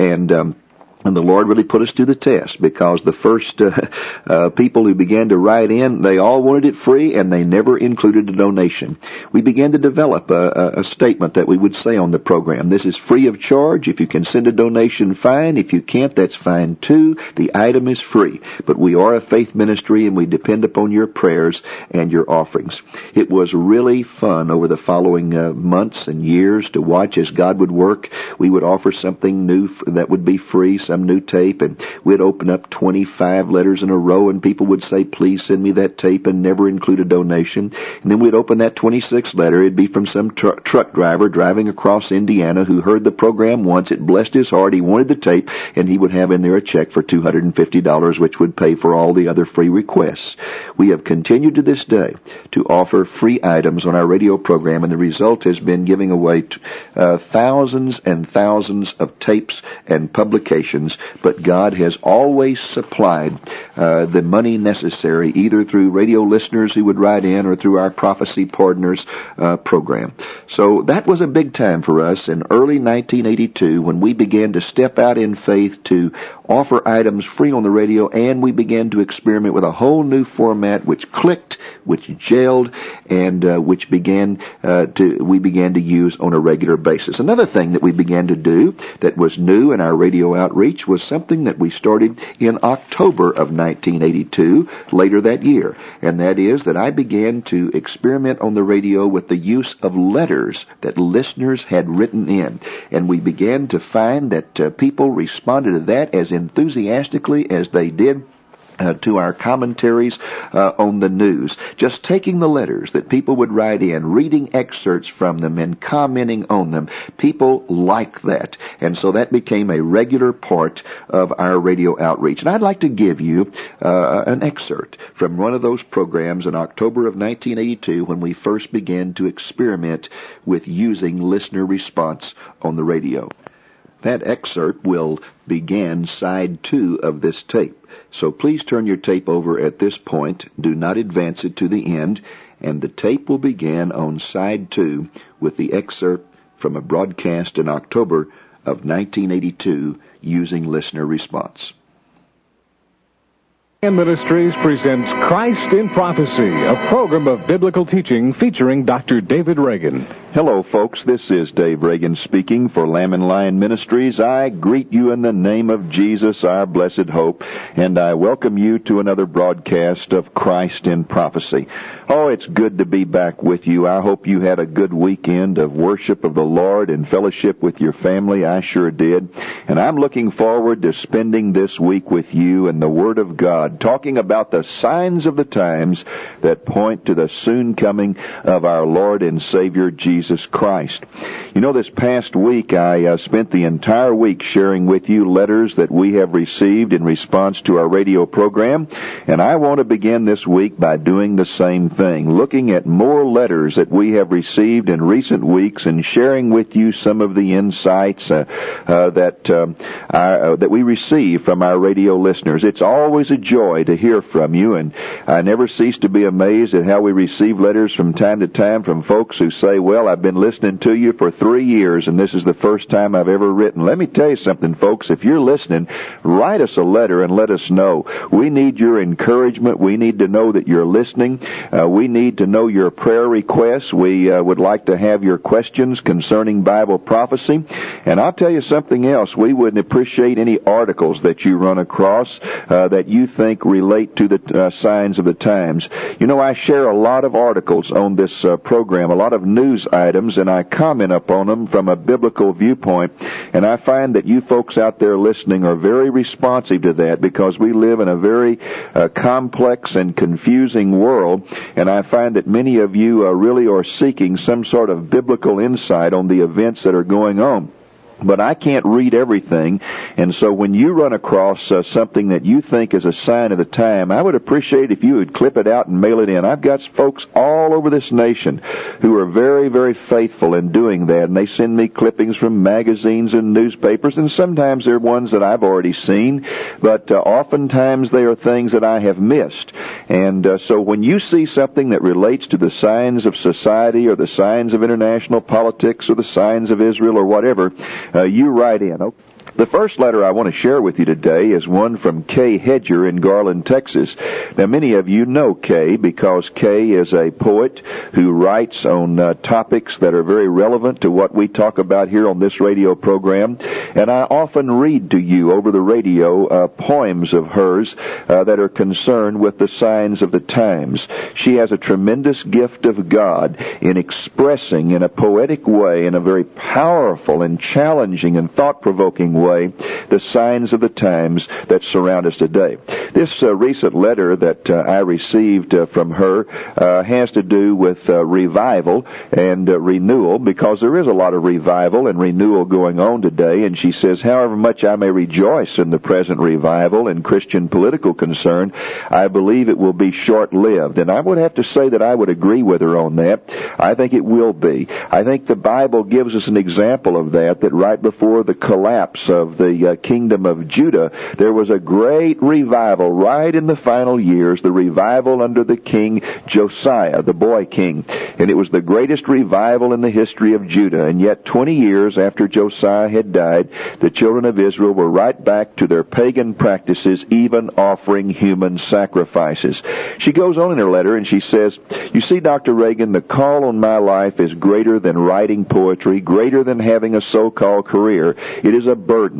and the Lord really put us to the test, because the first people who began to write in, they all wanted it free, and they never included a donation. We began to develop a statement that we would say on the program. This is free of charge. If you can send a donation, fine. If you can't, that's fine too. The item is free. But we are a faith ministry, and we depend upon your prayers and your offerings. It was really fun over the following months and years to watch as God would work. We would offer something new that would be free, some new tape, and we'd open up 25 letters in a row, and people would say, please send me that tape, and never include a donation. And then we'd open that 26th letter. It'd be from some truck driver driving across Indiana who heard the program once. It blessed his heart. He wanted the tape, and he would have in there a check for $250, which would pay for all the other free requests. We have continued to this day to offer free items on our radio program, and the result has been giving away thousands and thousands of tapes and publications, but God has always supplied the money necessary, either through radio listeners who would write in or through our Prophecy Partners program. So that was a big time for us in early 1982 when we began to step out in faith to offer items free on the radio, and we began to experiment with a whole new format which clicked, which gelled, and which we began to use on a regular basis. Another thing that we began to do that was new in our radio outreach was something that we started in October of 1982, later that year, and that is that I began to experiment on the radio with the use of letters that listeners had written in, and we began to find that people responded to that as enthusiastically as they did to our commentaries on the news. Just taking the letters that people would write in, reading excerpts from them, and commenting on them. People like that. And so that became a regular part of our radio outreach. And I'd like to give you an excerpt from one of those programs in October of 1982 when we first began to experiment with using listener response on the radio. That excerpt will begin side 2 of this tape. So please turn your tape over at this point. Do not advance it to the end. And the tape will begin on side 2 with the excerpt from a broadcast in October of 1982 using listener response. Ministries presents Christ in Prophecy, a program of biblical teaching featuring Dr. David Reagan. Hello, folks. This is Dave Reagan speaking for Lamb and Lion Ministries. I greet you in the name of Jesus, our blessed hope, and I welcome you to another broadcast of Christ in Prophecy. Oh, it's good to be back with you. I hope you had a good weekend of worship of the Lord and fellowship with your family. I sure did. And I'm looking forward to spending this week with you in the Word of God, talking about the signs of the times that point to the soon coming of our Lord and Savior Jesus Christ. You know, this past week I spent the entire week sharing with you letters that we have received in response to our radio program, and I want to begin this week by doing the same thing, looking at more letters that we have received in recent weeks and sharing with you some of the insights that we receive from our radio listeners. It's always a joy to hear from you, and I never cease to be amazed at how we receive letters from time to time from folks who say, well, I've been listening to you for 3 years, and this is the first time I've ever written. Let me tell you something, folks. If you're listening, write us a letter and let us know. We need your encouragement. We need to know that you're listening. We need to know your prayer requests. We would like to have your questions concerning Bible prophecy. And I'll tell you something else. We would appreciate any articles that you run across that you think relate to the signs of the times. You know, I share a lot of articles on this program, a lot of news items, and I comment upon them from a biblical viewpoint. And I find that you folks out there listening are very responsive to that, because we live in a very complex and confusing world, and I find that many of you really are seeking some sort of biblical insight on the events that are going on. But I can't read everything, and so when you run across something that you think is a sign of the time, I would appreciate if you would clip it out and mail it in. I've got folks all over this nation who are very, very faithful in doing that, and they send me clippings from magazines and newspapers, and sometimes they're ones that I've already seen, but oftentimes they are things that I have missed. And so when you see something that relates to the signs of society or the signs of international politics or the signs of Israel or whatever, you write in. Okay. The first letter I want to share with you today is one from Kay Hedger in Garland, Texas. Now, many of you know Kay because Kay is a poet who writes on topics that are very relevant to what we talk about here on this radio program. And I often read to you over the radio poems of hers that are concerned with the signs of the times. She has a tremendous gift of God in expressing in a poetic way, in a very powerful and challenging and thought-provoking way, the signs of the times that surround us today. This recent letter that I received from her has to do with revival and renewal, because there is a lot of revival and renewal going on today. And she says, however much I may rejoice in the present revival and Christian political concern, I believe it will be short-lived. And I would have to say that I would agree with her on that. I think it will be. I think the Bible gives us an example of that right before the collapse of the kingdom of Judah, there was a great revival right in the final years, the revival under the king Josiah, the boy king. And it was the greatest revival in the history of Judah. And yet 20 years after Josiah had died, the children of Israel were right back to their pagan practices, even offering human sacrifices. She goes on in her letter and she says, you see, Dr. Reagan, the call on my life is greater than writing poetry, greater than having a so-called career. It is a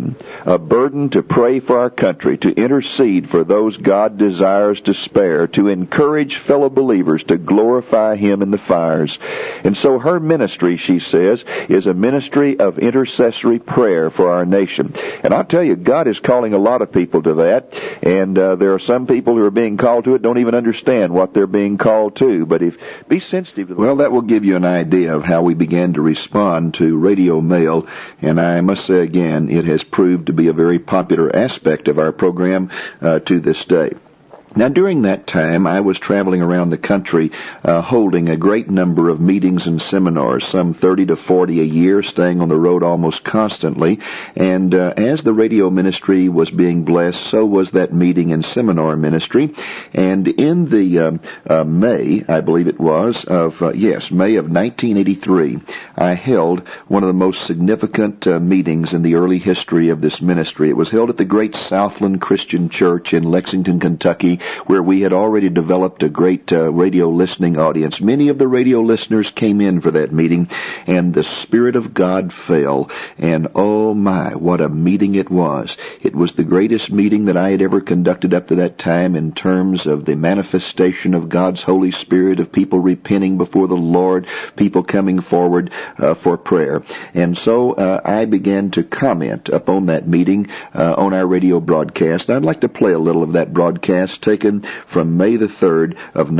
burden to pray for our country, to intercede for those God desires to spare, to encourage fellow believers to glorify Him in the fires. And so her ministry, she says, is a ministry of intercessory prayer for our nation. And I'll tell you, God is calling a lot of people to that, and there are some people who are being called to it don't even understand what they're being called to. But be sensitive to that. Well, that will give you an idea of how we began to respond to radio mail, and I must say again, it has proved to be a very popular aspect of our program to this day. Now, during that time, I was traveling around the country holding a great number of meetings and seminars, some 30 to 40 a year, staying on the road almost constantly. And as the radio ministry was being blessed, so was that meeting and seminar ministry. And in the May, I believe it was, May of 1983, I held one of the most significant meetings in the early history of this ministry. It was held at the great Southland Christian Church in Lexington, Kentucky, where we had already developed a great radio listening audience. Many of the radio listeners came in for that meeting, and the Spirit of God fell. And oh my, what a meeting it was. It was the greatest meeting that I had ever conducted up to that time in terms of the manifestation of God's Holy Spirit, of people repenting before the Lord, people coming forward for prayer. And so I began to comment upon that meeting on our radio broadcast. I'd like to play a little of that broadcast taken from May the 3rd of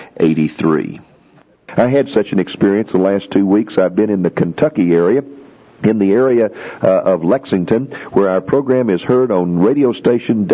1983. I had such an experience the last 2 weeks. I've been in the Kentucky area, in the area of Lexington, where our program is heard on radio station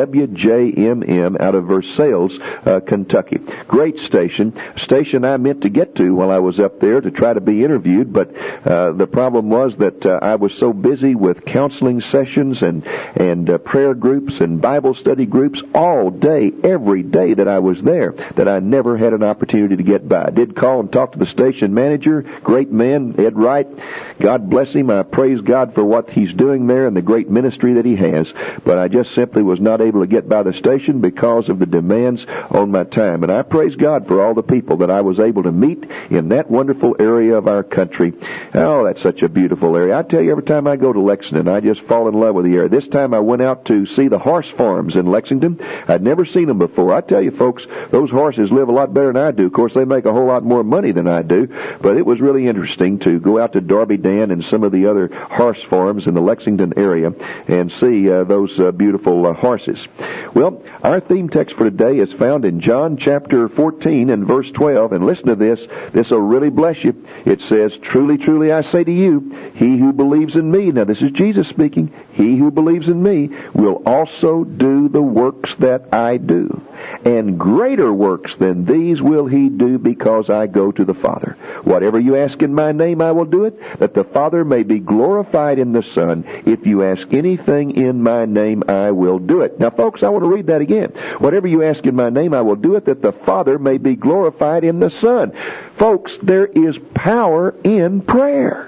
WJMM out of Versailles, Kentucky. Great station I meant to get to while I was up there to try to be interviewed, but the problem was that I was so busy with counseling sessions and prayer groups and Bible study groups all day, every day that I was there, that I never had an opportunity to get by. I did call and talk to the station manager, great man, Ed Wright. God bless him. I praise God for what he's doing there and the great ministry that he has, but I just simply was not able to get by the station because of the demands on my time. And I praise God for all the people that I was able to meet in that wonderful area of our country. Oh, that's such a beautiful area. I tell you, every time I go to Lexington, I just fall in love with the area. This time I went out to see the horse farms in Lexington. I'd never seen them before. I tell you, folks, those horses live a lot better than I do. Of course, they make a whole lot more money than I do, but it was really interesting to go out to Darby Dan and some of the other horse farms in the Lexington area and see those beautiful horses. Well, our theme text for today is found in John chapter 14 and verse 12, and listen to this. This will really bless you. It says, "Truly, truly, I say to you, he who believes in me," now this is Jesus speaking, "he who believes in me will also do the works that I do. And greater works than these will he do, because I go to the Father. Whatever you ask in my name, I will do it, that the Father may be glorified in the Son. If you ask anything in my name, I will do it." Now, folks, I want to read that again. "Whatever you ask in my name, I will do it, that the Father may be glorified in the Son." Folks, there is power in prayer.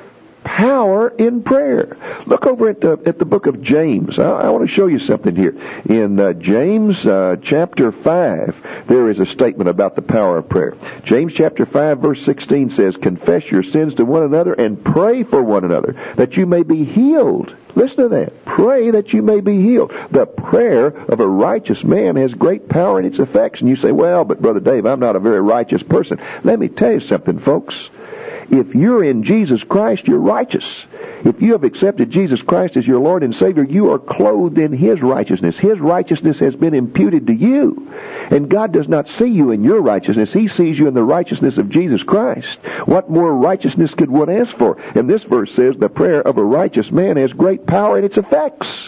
Power in prayer. Look over at the book of James. I want to show you something here. In James chapter 5, there is a statement about the power of prayer. James chapter 5 verse 16 says, "Confess your sins to one another and pray for one another, that you may be healed." Listen to that. Pray that you may be healed. The prayer of a righteous man has great power in its effects. And you say, "Well, but Brother Dave, I'm not a very righteous person." Let me tell you something, folks. If you're in Jesus Christ, you're righteous. If you have accepted Jesus Christ as your Lord and Savior, you are clothed in His righteousness. His righteousness has been imputed to you. And God does not see you in your righteousness. He sees you in the righteousness of Jesus Christ. What more righteousness could one ask for? And this verse says, the prayer of a righteous man has great power in its effects.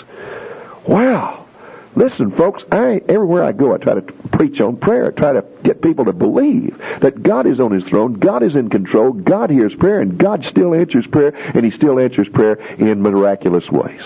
Wow. Listen, folks, everywhere I go, I try to preach on prayer. I try to get people to believe that God is on His throne, God is in control, God hears prayer, and God still answers prayer, and He still answers prayer in miraculous ways.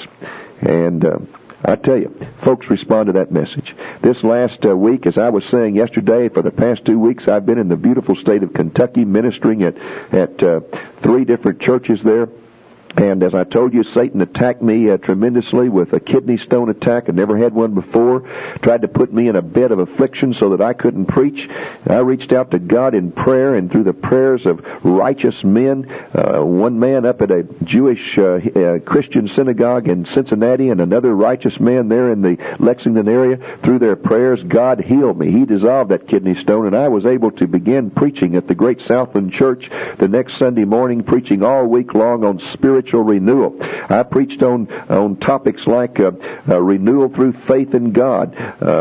And I tell you, folks respond to that message. This last week, as I was saying yesterday, for the past 2 weeks, I've been in the beautiful state of Kentucky ministering at 3 different churches there. And as I told you, Satan attacked me tremendously with a kidney stone attack. I never had one before. Tried to put me in a bed of affliction so that I couldn't preach. I reached out to God in prayer, and through the prayers of righteous men, one man up at a Jewish Christian synagogue in Cincinnati and another righteous man there in the Lexington area, through their prayers, God healed me. He dissolved that kidney stone, and I was able to begin preaching at the Great Southland Church the next Sunday morning, preaching all week long on spiritual renewal. I preached on topics like renewal through faith in God,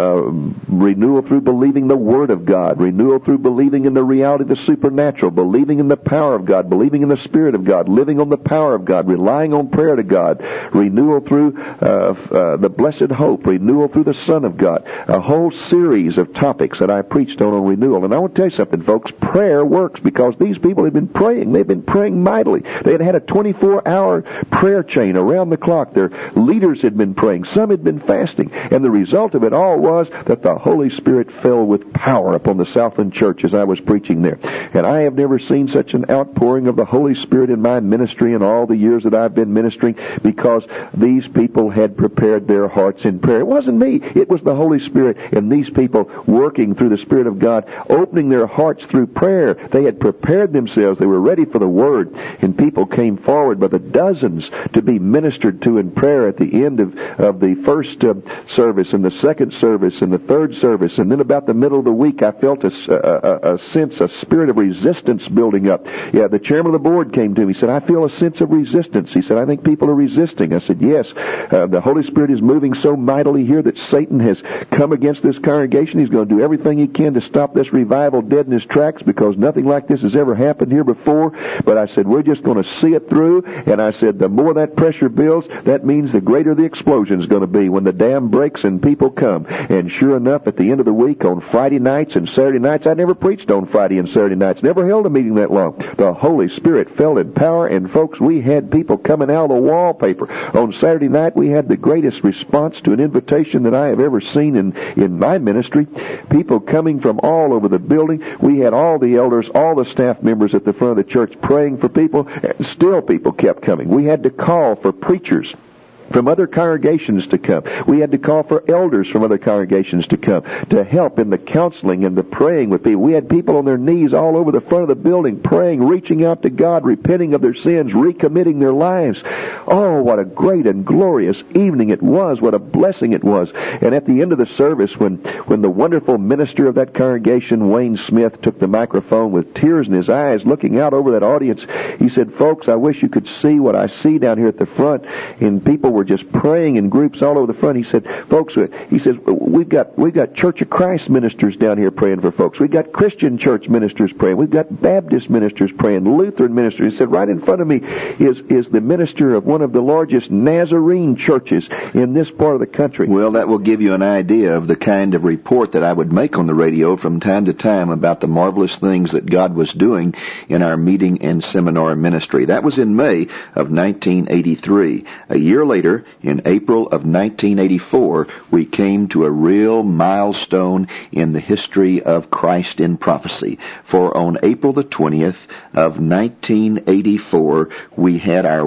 renewal through believing the Word of God, renewal through believing in the reality of the supernatural, believing in the power of God, believing in the Spirit of God, living on the power of God, relying on prayer to God, renewal through the blessed hope, renewal through the Son of God, a whole series of topics that I preached on renewal. And I want to tell you something, folks, prayer works, because these people have been praying. They've been praying mightily. They had a 24-hour prayer chain around the clock. Their leaders had been praying. Some had been fasting. And the result of it all was that the Holy Spirit fell with power upon the Southland Church as I was preaching there. And I have never seen such an outpouring of the Holy Spirit in my ministry in all the years that I've been ministering, because these people had prepared their hearts in prayer. It wasn't me. It was the Holy Spirit and these people working through the Spirit of God, opening their hearts through prayer. They had prepared themselves. They were ready for the Word. And people came forward by the dozens to be ministered to in prayer at the end of the first service and the second service and the third service. And then about the middle of the week, I felt a sense, a spirit of resistance building up. Yeah, the chairman of the board came to me. He said, "I feel a sense of resistance." He said, "I think people are resisting." I said, "Yes, the Holy Spirit is moving so mightily here that Satan has come against this congregation. He's going to do everything he can to stop this revival dead in his tracks, because nothing like this has ever happened here before." But I said, "We're just going to see it through, And I said, the more that pressure builds, that means the greater the explosion's going to be when the dam breaks and people come. And sure enough, at the end of the week, on Friday nights and Saturday nights, I never preached on Friday and Saturday nights, never held a meeting that long. The Holy Spirit fell in power, and folks, we had people coming out of the wallpaper. On Saturday night, we had the greatest response to an invitation that I have ever seen in my ministry. People coming from all over the building. We had all the elders, all the staff members at the front of the church praying for people, and still people kept coming. We had to call for preachers from other congregations to come. We had to call for elders from other congregations to come to help in the counseling and the praying with people. We had people on their knees all over the front of the building praying, reaching out to God, repenting of their sins, recommitting their lives. Oh, what a great and glorious evening it was. What a blessing it was. And at the end of the service, when the wonderful minister of that congregation, Wayne Smith, took the microphone with tears in his eyes, looking out over that audience, he said, "Folks, I wish you could see what I see down here at the front." And people were just praying in groups all over the front. He said, "Folks," he says, we've got Church of Christ ministers down here praying for folks. We've got Christian church ministers praying. We've got Baptist ministers praying, Lutheran ministers." He said, "Right in front of me is the minister of one of the largest Nazarene churches in this part of the country." Well, that will give you an idea of the kind of report that I would make on the radio from time to time about the marvelous things that God was doing in our meeting and seminar ministry. That was in May of 1983. A year later, in April of 1984, we came to a real milestone in the history of Christ in Prophecy. For on April the 20th of 1984, we had our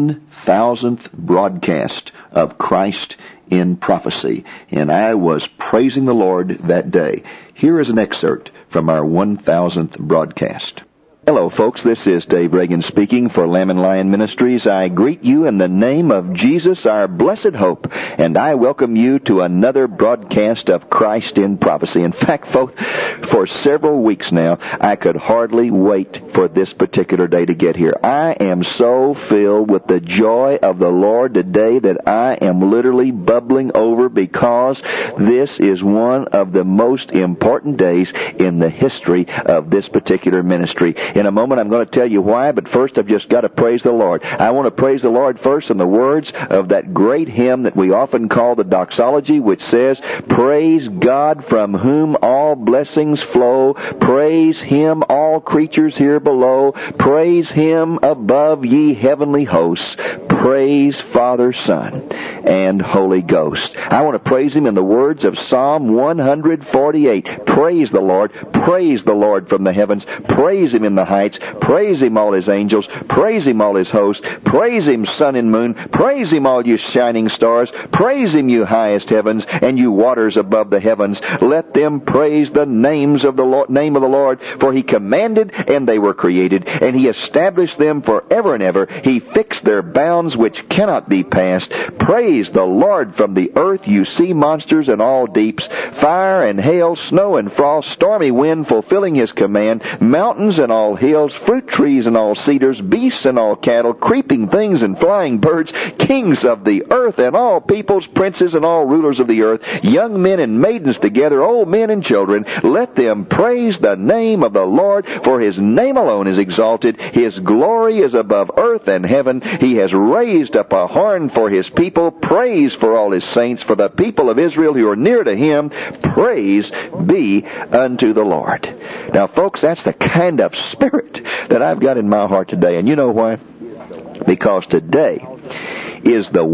1,000th broadcast of Christ in Prophecy, and I was praising the Lord that day. Here is an excerpt from our 1,000th broadcast. Hello, folks. This is Dave Reagan speaking for Lamb and Lion Ministries. I greet you in the name of Jesus, our blessed hope, and I welcome you to another broadcast of Christ in Prophecy. In fact, folks, for several weeks now, I could hardly wait for this particular day to get here. I am so filled with the joy of the Lord today that I am literally bubbling over, because this is one of the most important days in the history of this particular ministry. In a moment, I'm going to tell you why, but first I've just got to praise the Lord. I want to praise the Lord first in the words of that great hymn that we often call the doxology, which says, "Praise God from whom all blessings flow. Praise Him, all creatures here below. Praise Him above, ye heavenly hosts. Praise Father, Son, and Holy Ghost." I want to praise Him in the words of Psalm 148. Praise the Lord. Praise the Lord from the heavens. Praise Him in the heights. Praise Him, all His angels. Praise Him, all His hosts. Praise Him, sun and moon. Praise Him, all you shining stars. Praise Him, you highest heavens, and you waters above the heavens. Let them praise the name of the Lord, for He commanded, and they were created, and He established them forever and ever. He fixed their bounds which cannot be passed. Praise the Lord from the earth, you sea monsters and all deeps. Fire and hail, snow and frost, stormy wind fulfilling His command. Mountains and all hills, fruit trees and all cedars, beasts and all cattle, creeping things and flying birds, kings of the earth and all peoples, princes and all rulers of the earth, young men and maidens together, old men and children. Let them praise the name of the Lord, for His name alone is exalted. His glory is above earth and heaven. He has raised up a horn for His people. Praise for all His saints, for the people of Israel who are near to Him. Praise be unto the Lord. Now, folks, that's the kind of spirit that I've got in my heart today. And you know why? Because today is the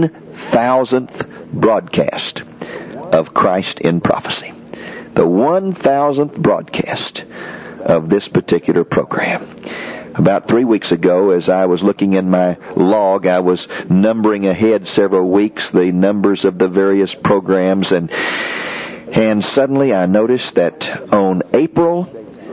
1,000th broadcast of Christ in Prophecy. The 1,000th broadcast of this particular program. About 3 weeks ago, as I was looking in my log, I was numbering ahead several weeks the numbers of the various programs, and suddenly I noticed that on April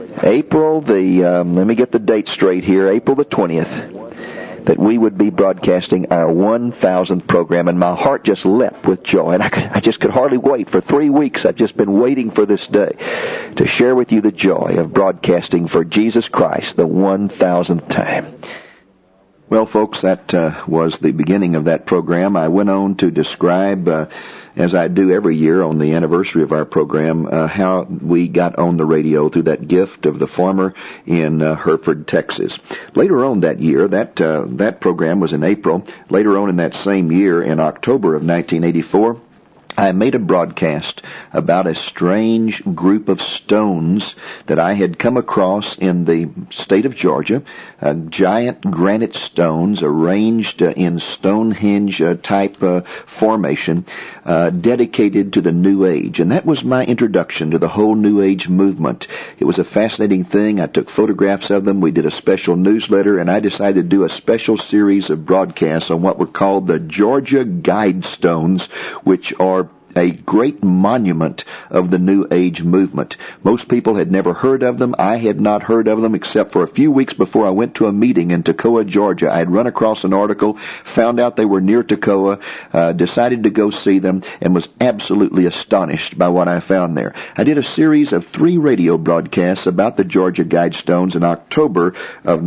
let me get the date straight here, April the 20th, that we would be broadcasting our 1,000th program, and my heart just leapt with joy, and I just could hardly wait. For 3 weeks, I've just been waiting for this day to share with you the joy of broadcasting for Jesus Christ the 1,000th time. Well, folks, that was the beginning of that program. I went on to describe, as I do every year on the anniversary of our program, how we got on the radio through that gift of the farmer in Hereford, Texas. Later on that year, that program was in April. Later on in that same year, in October of 1984, I made a broadcast about a strange group of stones that I had come across in the state of Georgia, giant granite stones arranged in Stonehenge-type formation, dedicated to the New Age. And that was my introduction to the whole New Age movement. It was a fascinating thing. I took photographs of them. We did a special newsletter, and I decided to do a special series of broadcasts on what were called the Georgia Guidestones, which are a great monument of the New Age movement. Most people had never heard of them. I had not heard of them except for a few weeks before I went to a meeting in Toccoa, Georgia. I had run across an article, found out they were near Toccoa, decided to go see them, and was absolutely astonished by what I found there. I did a series of 3 radio broadcasts about the Georgia Guidestones in October of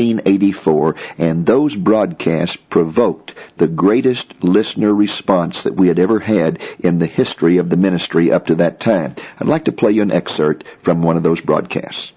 1984, and those broadcasts provoked the greatest listener response that we had ever had in the history of the ministry up to that time. I'd like to play you an excerpt from one of those broadcasts.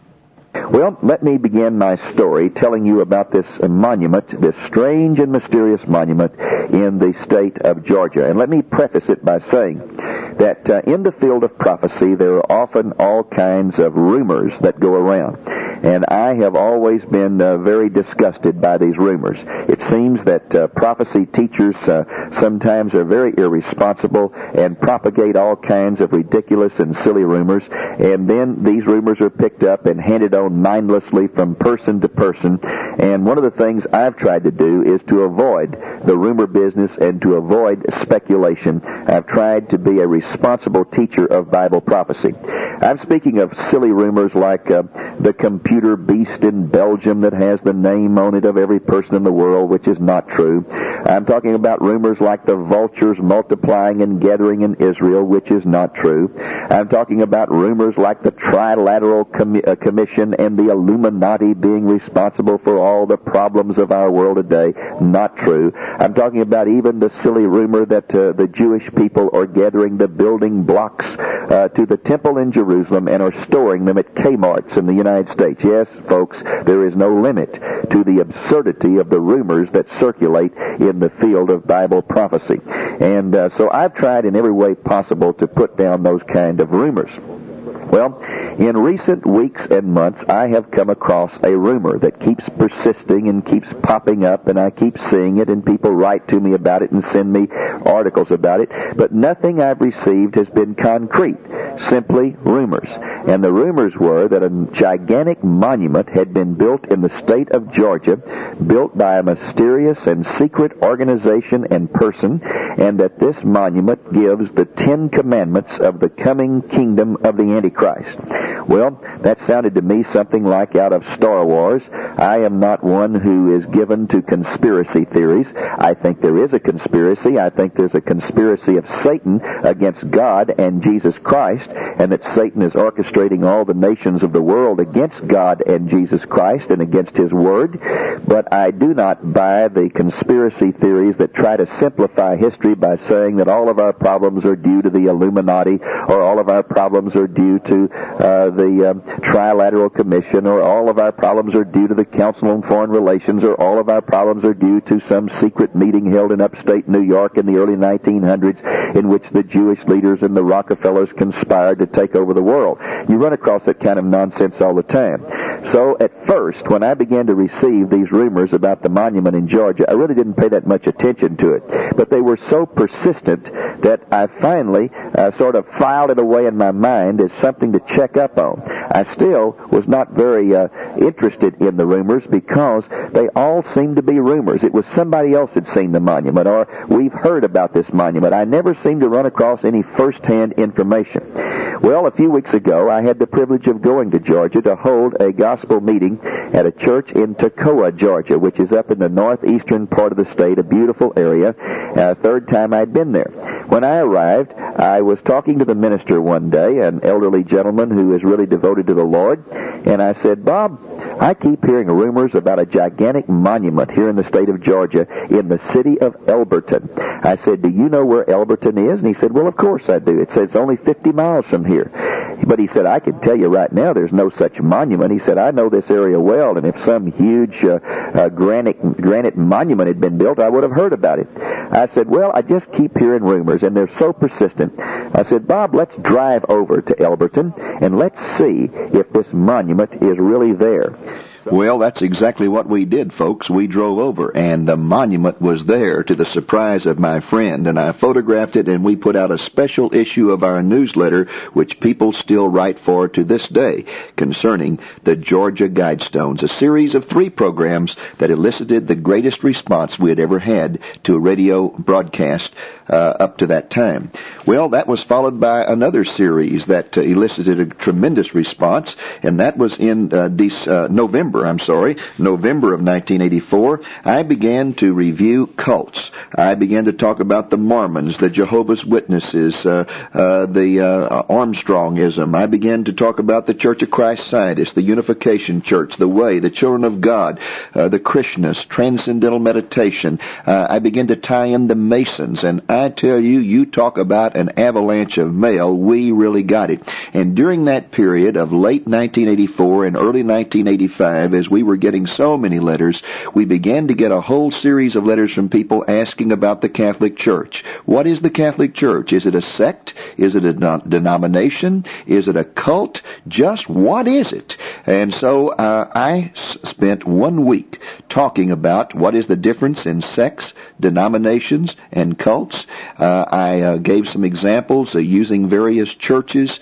Well, let me begin my story telling you about this monument, this strange and mysterious monument in the state of Georgia. And let me preface it by saying that in the field of prophecy, there are often all kinds of rumors that go around. And I have always been very disgusted by these rumors. It seems that prophecy teachers sometimes are very irresponsible and propagate all kinds of ridiculous and silly rumors, and then these rumors are picked up and handed on mindlessly from person to person. And one of the things I've tried to do is to avoid the rumor business and to avoid speculation. I've tried to be a responsible teacher of Bible prophecy. I'm speaking of silly rumors like the computer beast in Belgium that has the name on it of every person in the world, which is not true. I'm talking about rumors like the vultures multiplying and gathering in Israel, which is not true. I'm talking about rumors like the Trilateral Commission and the Illuminati being responsible for all the problems of our world today. Not true. I'm talking about even the silly rumor that the Jewish people are gathering the building blocks to the temple in Jerusalem and are storing them at Kmart's in the United States. Yes, folks, there is no limit to the absurdity of the rumors that circulate in the field of Bible prophecy. And so I've tried in every way possible to put down those kind of rumors. Well, in recent weeks and months, I have come across a rumor that keeps persisting and keeps popping up, and I keep seeing it, and people write to me about it and send me articles about it, but nothing I've received has been concrete, simply rumors. And the rumors were that a gigantic monument had been built in the state of Georgia, built by a mysterious and secret organization and person, and that this monument gives the 10 commandments of the coming kingdom of the Antichrist. Well, that sounded to me something like out of Star Wars. I am not one who is given to conspiracy theories. I think there is a conspiracy. I think there's a conspiracy of Satan against God and Jesus Christ, and that Satan is orchestrating all the nations of the world against God and Jesus Christ and against His Word. But I do not buy the conspiracy theories that try to simplify history by saying that all of our problems are due to the Illuminati, or all of our problems are due to the Trilateral Commission, or all of our problems are due to the Council on Foreign Relations, or all of our problems are due to some secret meeting held in upstate New York in the early 1900s in which the Jewish leaders and the Rockefellers conspired to take over the world. You run across that kind of nonsense all the time. So at first, when I began to receive these rumors about the monument in Georgia, I really didn't pay that much attention to it. But they were so persistent that I finally sort of filed it away in my mind as something to check up on. I still was not very interested in the rumors because they all seemed to be rumors. It was somebody else had seen the monument, or we've heard about this monument. I never seemed to run across any first-hand information. Well, a few weeks ago, I had the privilege of going to Georgia to hold a gospel meeting at a church in Toccoa, Georgia, which is up in the northeastern part of the state, a beautiful area. Third time I'd been there. When I arrived, I was talking to the minister one day, an elderly gentleman who is really devoted to the Lord, and I said, "Bob, I keep hearing rumors about a gigantic monument here in the state of Georgia in the city of Elberton." I said, "Do you know where Elberton is?" And he said, "Well, of course I do. It says it's only 50 miles from here." But he said, "I can tell you right now there's no such monument." He said, "I know this area well, and if some huge granite monument had been built, I would have heard about it." I said, "Well, I just keep hearing rumors, and they're so persistent." I said, "Bob, let's drive over to Elberton, and let's see if this monument is really there." Well, that's exactly what we did, folks. We drove over, and the monument was there to the surprise of my friend, and I photographed it, and we put out a special issue of our newsletter, which people still write for to this day, concerning the Georgia Guidestones, a series of 3 programs that elicited the greatest response we had ever had to a radio broadcast up to that time. Well, that was followed by another series that elicited a tremendous response, and that was in November of 1984. I began to review cults. I began to talk about the Mormons, the Jehovah's Witnesses, the Armstrongism. I began to talk about the Church of Christ Scientists, the Unification Church, the Way, the Children of God, the Krishnas, Transcendental Meditation. I began to tie in the Masons, and I tell you, you talk about an avalanche of mail, we really got it. And during that period of late 1984 and early 1985, as we were getting so many letters, we began to get a whole series of letters from people asking about the Catholic Church. What is the Catholic Church? Is it a sect? Is it a denomination? Is it a cult? Just what is it? And so I spent 1 week talking about what is the difference in sects, denominations, and cults. I gave some examples using various churches.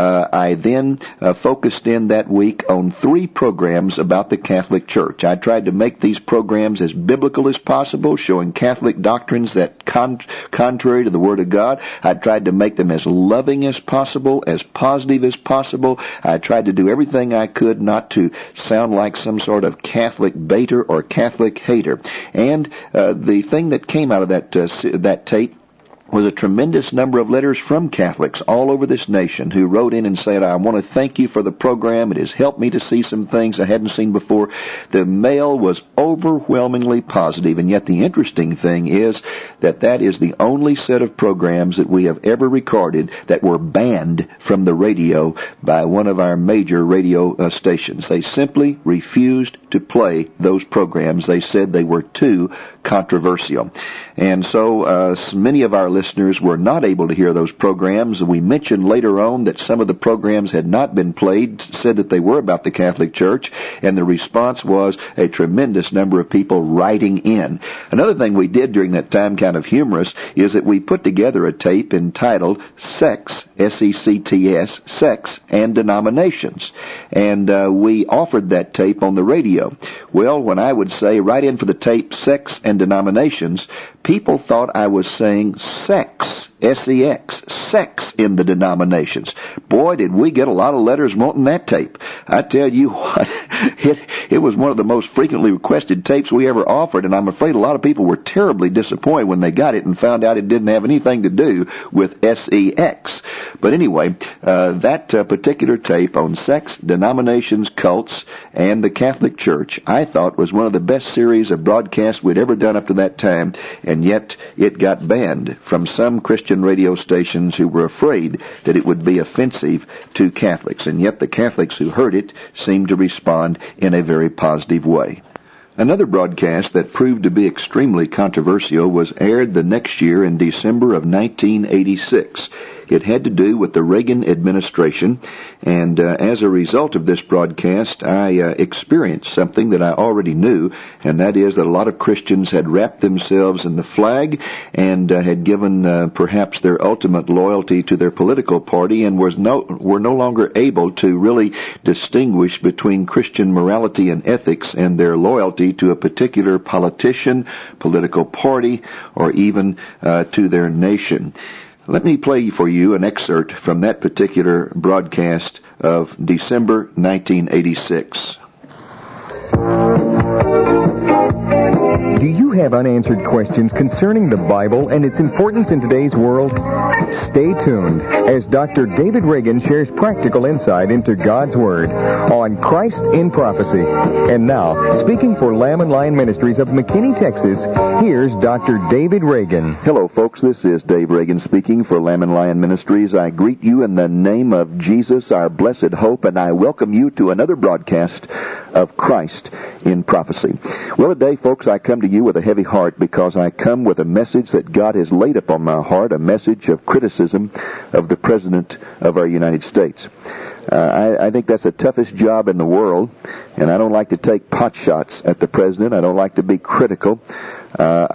I then focused in that week on 3 programs about the Catholic Church. I tried to make these programs as biblical as possible, showing Catholic doctrines that contrary to the Word of God. I tried to make them as loving as possible, as positive as possible. I tried to do everything I could not to sound like some sort of Catholic baiter or Catholic hater. And the thing that came out of that tape was a tremendous number of letters from Catholics all over this nation who wrote in and said, "I want to thank you for the program. It has helped me to see some things I hadn't seen before." The mail was overwhelmingly positive, and yet the interesting thing is that is the only set of programs that we have ever recorded that were banned from the radio by one of our major radio stations. They simply refused to play those programs. They said they were too controversial. And so many of our listeners were not able to hear those programs. We mentioned later on that some of the programs had not been played, said that they were about the Catholic Church, and the response was a tremendous number of people writing in. Another thing we did during that time, kind of humorous, is that we put together a tape entitled Sects, S-E-C-T-S, Sects and Denominations. And we offered that tape on the radio. Well, when I would say, write in for the tape Sects and Denominations, people thought I was saying sex, S-E-X, sex in the denominations. Boy, did we get a lot of letters wanting that tape. I tell you what, it was one of the most frequently requested tapes we ever offered, and I'm afraid a lot of people were terribly disappointed when they got it and found out it didn't have anything to do with S-E-X. But anyway, that particular tape on sex, denominations, cults, and the Catholic Church, I thought was one of the best series of broadcasts we'd ever done up to that time, and yet it got banned from some Christian radio stations who were afraid that it would be offensive to Catholics, and yet the Catholics who heard it seemed to respond in a very positive way. Another broadcast that proved to be extremely controversial was aired the next year in December of 1986. It had to do with the Reagan administration, and as a result of this broadcast, I experienced something that I already knew, and that is that a lot of Christians had wrapped themselves in the flag and had given perhaps their ultimate loyalty to their political party and were no longer able to really distinguish between Christian morality and ethics and their loyalty to a particular politician, political party, or even to their nation. Let me play for you an excerpt from that particular broadcast of December 1986. Do you have unanswered questions concerning the Bible and its importance in today's world? Stay tuned as Dr. David Reagan shares practical insight into God's Word on Christ in Prophecy. And now, speaking for Lamb and Lion Ministries of McKinney, Texas, here's Dr. David Reagan. Hello, folks. This is Dave Reagan speaking for Lamb and Lion Ministries. I greet you in the name of Jesus, our blessed hope, and I welcome you to another broadcast of Christ in Prophecy. Well, today, folks, I come to you with a heavy heart because I come with a message that God has laid upon my heart, a message of criticism of the President of our United States. I think that's the toughest job in the world, and I don't like to take pot shots at the President. I don't like to be critical. But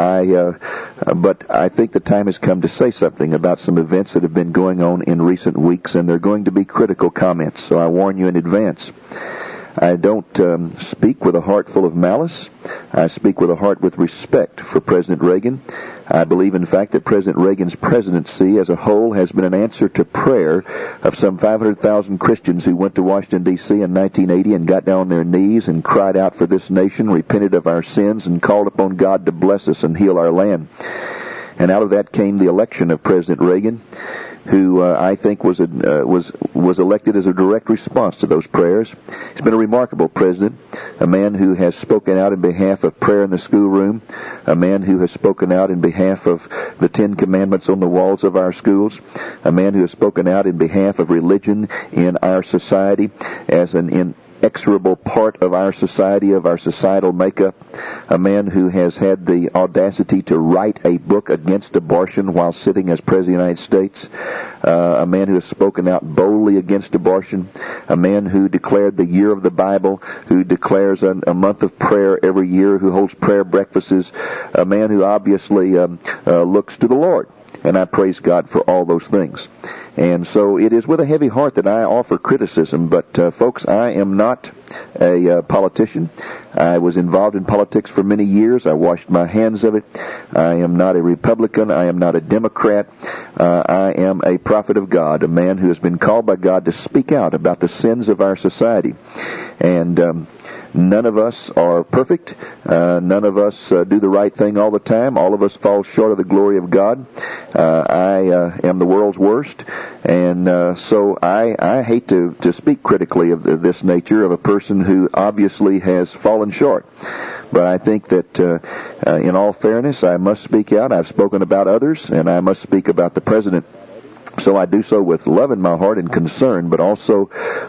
I think the time has come to say something about some events that have been going on in recent weeks, and they're going to be critical comments, so I warn you in advance. I don't speak with a heart full of malice. I speak with a heart with respect for President Reagan. I believe, in fact, that President Reagan's presidency as a whole has been an answer to prayer of some 500,000 Christians who went to Washington, D.C. in 1980 and got down on their knees and cried out for this nation, repented of our sins, and called upon God to bless us and heal our land. And out of that came the election of President Reagan, who I think was elected as a direct response to those prayers. He's been a remarkable president, a man who has spoken out in behalf of prayer in the schoolroom, a man who has spoken out in behalf of the 10 Commandments on the walls of our schools, a man who has spoken out in behalf of religion in our society as an inexorable part of our society, of our societal makeup, a man who has had the audacity to write a book against abortion while sitting as President of the United States, a man who has spoken out boldly against abortion, a man who declared the year of the Bible, who declares a month of prayer every year, who holds prayer breakfasts, a man who obviously looks to the Lord. And I praise God for all those things. And so it is with a heavy heart that I offer criticism, but folks, I am not a politician. I was involved in politics for many years. I washed my hands of it. I am not a Republican. I am not a Democrat. I am a prophet of God, a man who has been called by God to speak out about the sins of our society. And none of us are perfect. None of us do the right thing all the time. All of us fall short of the glory of God. I am the world's worst. And so I hate to speak critically of this nature of a person who obviously has fallen short. But I think that in all fairness, I must speak out. I've spoken about others, and I must speak about the President. So I do so with love in my heart and concern, but also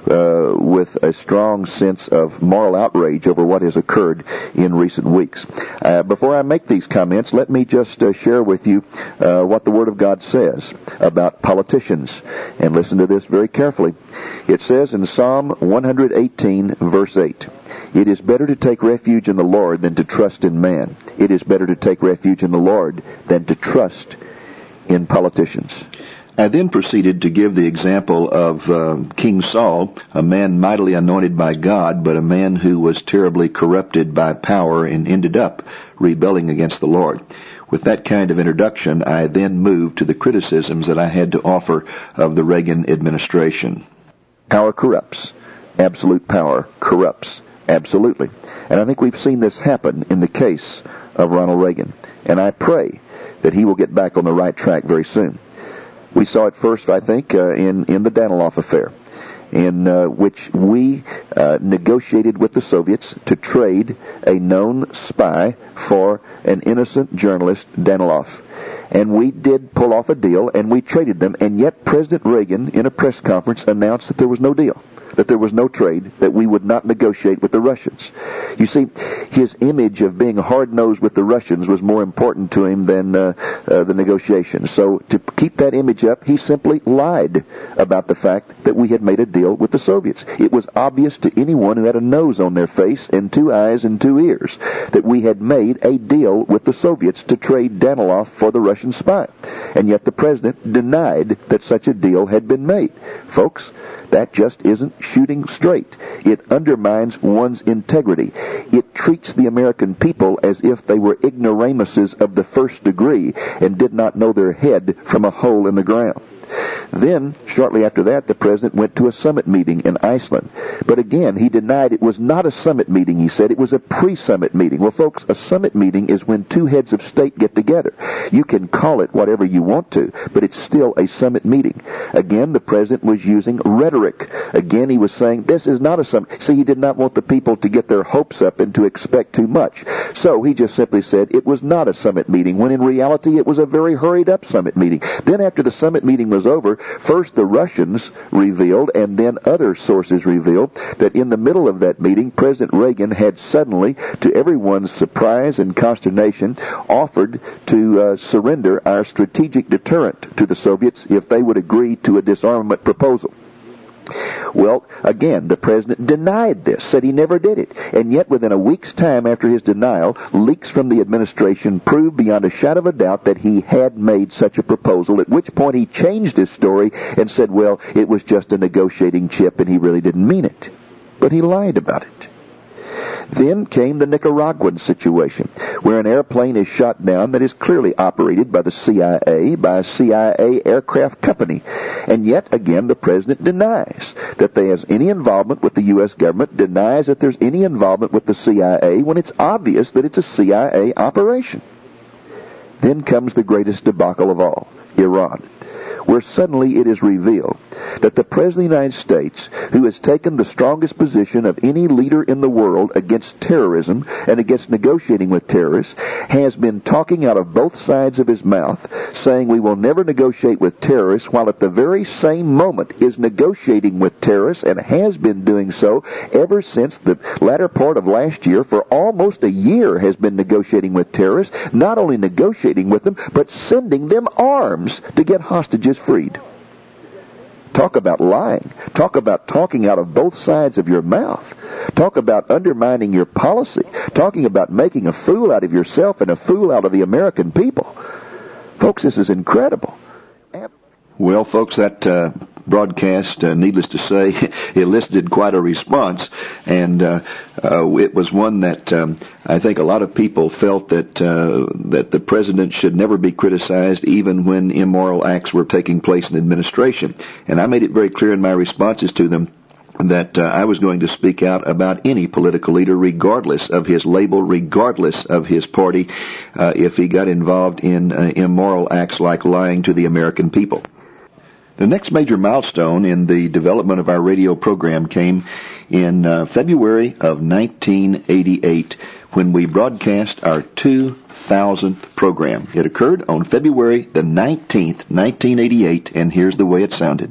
with a strong sense of moral outrage over what has occurred in recent weeks. Before I make these comments, let me just share with you what the Word of God says about politicians. And listen to this very carefully. It says in Psalm 118, verse 8, "It is better to take refuge in the Lord than to trust in man. It is better to take refuge in the Lord than to trust in politicians." I then proceeded to give the example of King Saul, a man mightily anointed by God, but a man who was terribly corrupted by power and ended up rebelling against the Lord. With that kind of introduction, I then moved to the criticisms that I had to offer of the Reagan administration. Power corrupts. Absolute power corrupts. Absolutely. And I think we've seen this happen in the case of Ronald Reagan. And I pray that he will get back on the right track very soon. We saw it first, I think, in the Danilov affair, in which we negotiated with the Soviets to trade a known spy for an innocent journalist, Danilov. And we did pull off a deal, and we traded them, and yet President Reagan, in a press conference, announced that there was no deal, that there was no trade, that we would not negotiate with the Russians. You see, his image of being hard-nosed with the Russians was more important to him than the negotiations. So to keep that image up, he simply lied about the fact that we had made a deal with the Soviets. It was obvious to anyone who had a nose on their face and 2 eyes and 2 ears that we had made a deal with the Soviets to trade Danilov for the Russian spy. And yet the president denied that such a deal had been made. Folks, That just isn't shooting straight. It undermines one's integrity. It treats the American people as if they were ignoramuses of the first degree and did not know their head from a hole in the ground. Then, shortly after that, the president went to a summit meeting in Iceland. But again, he denied it was not a summit meeting. He said it was a pre-summit meeting. Well, folks, a summit meeting is when two heads of state get together. You can call it whatever you want to, but it's still a summit meeting. Again, the president was using rhetoric. Again, he was saying, this is not a summit. See, he did not want the people to get their hopes up and to expect too much. So he just simply said it was not a summit meeting, when in reality it was a very hurried-up summit meeting. Then after the summit meeting was over, first the Russians revealed, and then other sources revealed, that in the middle of that meeting, President Reagan had suddenly, to everyone's surprise and consternation, offered to surrender our strategic deterrent to the Soviets if they would agree to a disarmament proposal. Well, again, the president denied this, said he never did it. And yet, within a week's time after his denial, leaks from the administration proved beyond a shadow of a doubt that he had made such a proposal, at which point he changed his story and said, well, it was just a negotiating chip and he really didn't mean it. But he lied about it. Then came the Nicaraguan situation, where an airplane is shot down that is clearly operated by the CIA, by a CIA aircraft company. And yet, again, the president denies that there is any involvement with the U.S. government, denies that there's any involvement with the CIA, when it's obvious that it's a CIA operation. Then comes the greatest debacle of all, Iran, where suddenly it is revealed that the President of the United States, who has taken the strongest position of any leader in the world against terrorism and against negotiating with terrorists, has been talking out of both sides of his mouth, saying we will never negotiate with terrorists, while at the very same moment is negotiating with terrorists and has been doing so ever since the latter part of last year. For almost a year has been negotiating with terrorists, not only negotiating with them, but sending them arms to get hostages freed. Talk about lying. Talk about talking out of both sides of your mouth. Talk about undermining your policy. Talking about making a fool out of yourself and a fool out of the American people. Folks, this is incredible. Well, folks, that broadcast, needless to say, elicited quite a response, and it was one that I think a lot of people felt that the president should never be criticized, even when immoral acts were taking place in administration. And I made it very clear in my responses to them that I was going to speak out about any political leader, regardless of his label, regardless of his party, if he got involved in immoral acts like lying to the American people. The next major milestone in the development of our radio program came in February of 1988, when we broadcast our 2000th program. It occurred on February the 19th, 1988, and here's the way it sounded.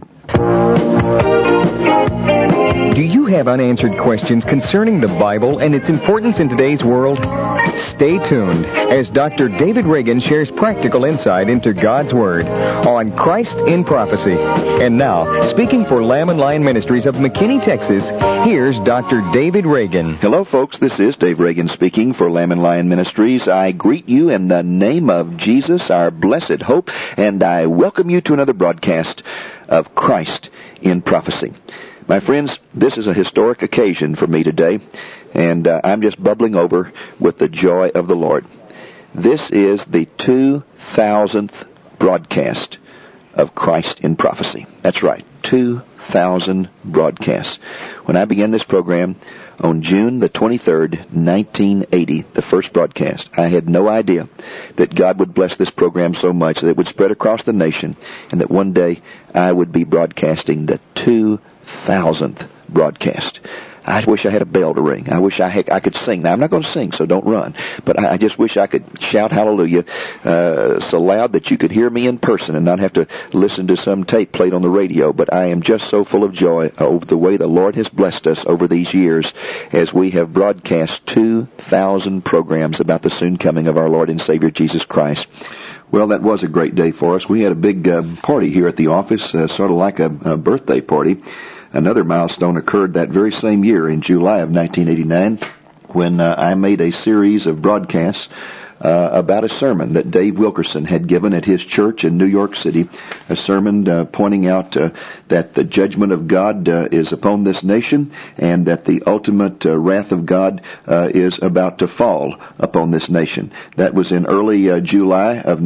Do you have unanswered questions concerning the Bible and its importance in today's world? Stay tuned as Dr. David Reagan shares practical insight into God's Word on Christ in Prophecy. And now, speaking for Lamb and Lion Ministries of McKinney, Texas, here's Dr. David Reagan. Hello, folks. This is Dave Reagan speaking for Lamb and Lion Ministries. I greet you in the name of Jesus, our blessed hope, and I welcome you to another broadcast of Christ in Prophecy. My friends, this is a historic occasion for me today, and I'm just bubbling over with the joy of the Lord. This is the 2000th broadcast of Christ in Prophecy. That's right, 2000 broadcasts. When I began this program on June the 23rd, 1980, the first broadcast, I had no idea that God would bless this program so much that it would spread across the nation, and that one day I would be broadcasting the 2000th broadcast. I wish I had a bell to ring. I wish I could sing. Now, I'm not going to sing, so don't run. But I just wish I could shout hallelujah so loud that you could hear me in person and not have to listen to some tape played on the radio. But I am just so full of joy over the way the Lord has blessed us over these years as we have broadcast 2,000 programs about the soon coming of our Lord and Savior Jesus Christ. Well, that was a great day for us. We had a big party here at the office, sort of like a birthday party. Another milestone occurred that very same year in July of 1989 when I made a series of broadcasts about a sermon that Dave Wilkerson had given at his church in New York City, a sermon pointing out that the judgment of God is upon this nation and that the ultimate wrath of God is about to fall upon this nation. That was in early July of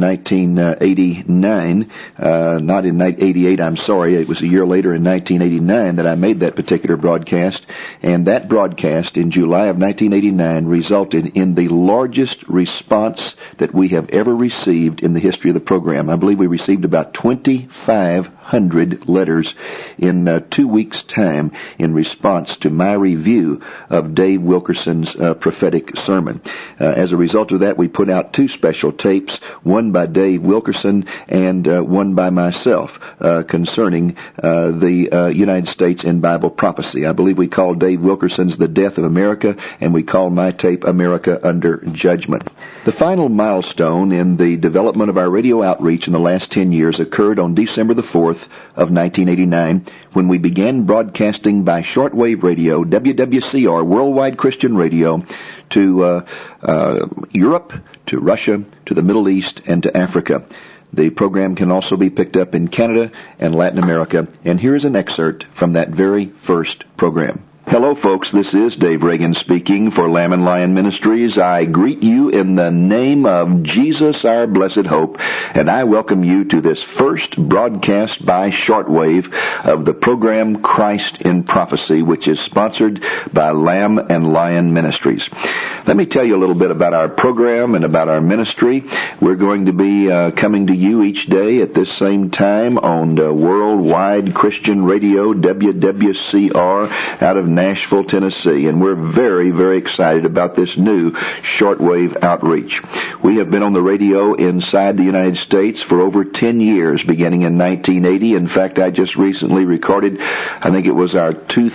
1989, not in 1988, I'm sorry. It was a year later in 1989 that I made that particular broadcast, and that broadcast in July of 1989 resulted in the largest response that we have ever received in the history of the program. I believe we received about 2,500 letters in 2 weeks' time in response to my review of Dave Wilkerson's prophetic sermon. As a result of that, we put out 2 special tapes, one by Dave Wilkerson and one by myself, concerning the United States in Bible prophecy. I believe we called Dave Wilkerson's The Death of America, and we called my tape America Under Judgment. The final milestone in the development of our radio outreach in the last 10 years occurred on December the 4th of 1989 when we began broadcasting by shortwave radio, WWCR, Worldwide Christian Radio, to Europe, to Russia, to the Middle East, and to Africa. The program can also be picked up in Canada and Latin America, and here is an excerpt from that very first program. Hello, folks. This is Dave Reagan speaking for Lamb and Lion Ministries. I greet you in the name of Jesus, our blessed hope, and I welcome you to this first broadcast by shortwave of the program Christ in Prophecy, which is sponsored by Lamb and Lion Ministries. Let me tell you a little bit about our program and about our ministry. We're going to be coming to you each day at this same time on Worldwide Christian Radio, WWCR, out of Nashville, Tennessee, and we're very, very excited about this new shortwave outreach. We have been on the radio inside the United States for over 10 years, beginning in 1980. In fact, I just recently recorded, I think it was our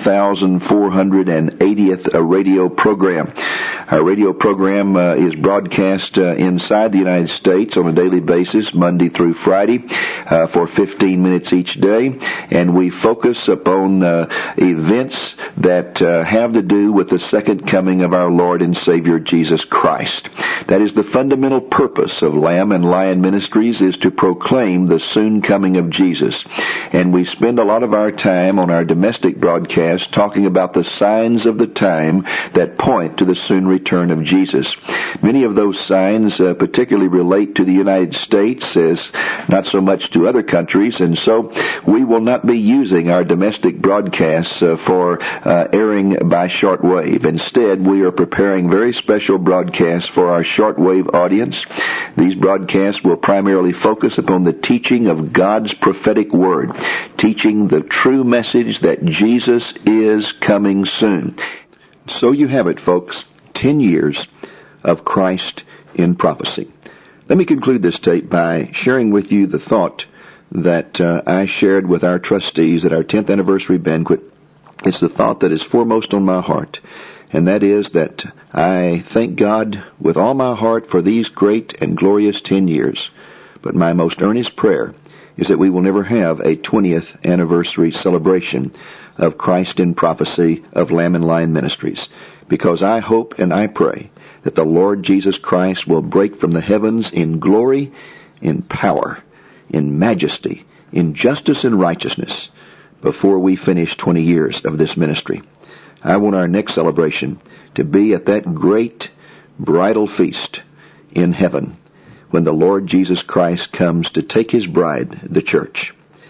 2,480th radio program. Our radio program is broadcast inside the United States on a daily basis, Monday through Friday, for 15 minutes each day, and we focus upon events that have to do with the second coming of our Lord and Savior Jesus Christ. That is the fundamental purpose of Lamb and Lion Ministries, is to proclaim the soon coming of Jesus. And we spend a lot of our time on our domestic broadcast talking about the signs of the time that point to the soon return of Jesus. Many of those signs particularly relate to the United States, as not so much to other countries, and so we will not be using our domestic broadcasts for airing by shortwave. Instead, we are preparing very special broadcasts for our shortwave audience. These broadcasts will primarily focus upon the teaching of God's prophetic word, teaching the true message that Jesus is coming soon. So you have it, folks, 10 years of Christ in prophecy. Let me conclude this tape by sharing with you the thought that I shared with our trustees at our 10th anniversary banquet. It's the thought that is foremost on my heart, and that is that I thank God with all my heart for these great and glorious 10 years. But my most earnest prayer is that we will never have a 20th anniversary celebration of Christ in Prophecy of Lamb and Lion Ministries, because I hope and I pray that the Lord Jesus Christ will break from the heavens in glory, in power, in majesty, in justice and righteousness before we finish 20 years of this ministry. I want our next celebration to be at that great bridal feast in heaven when the Lord Jesus Christ comes to take his bride, the church.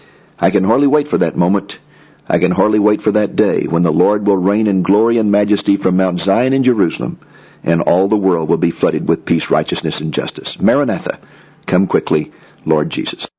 I can hardly wait for that moment. I can hardly wait for that day when the Lord will reign in glory and majesty from Mount Zion in Jerusalem, and all the world will be flooded with peace, righteousness, and justice. Maranatha, come quickly, Lord Jesus.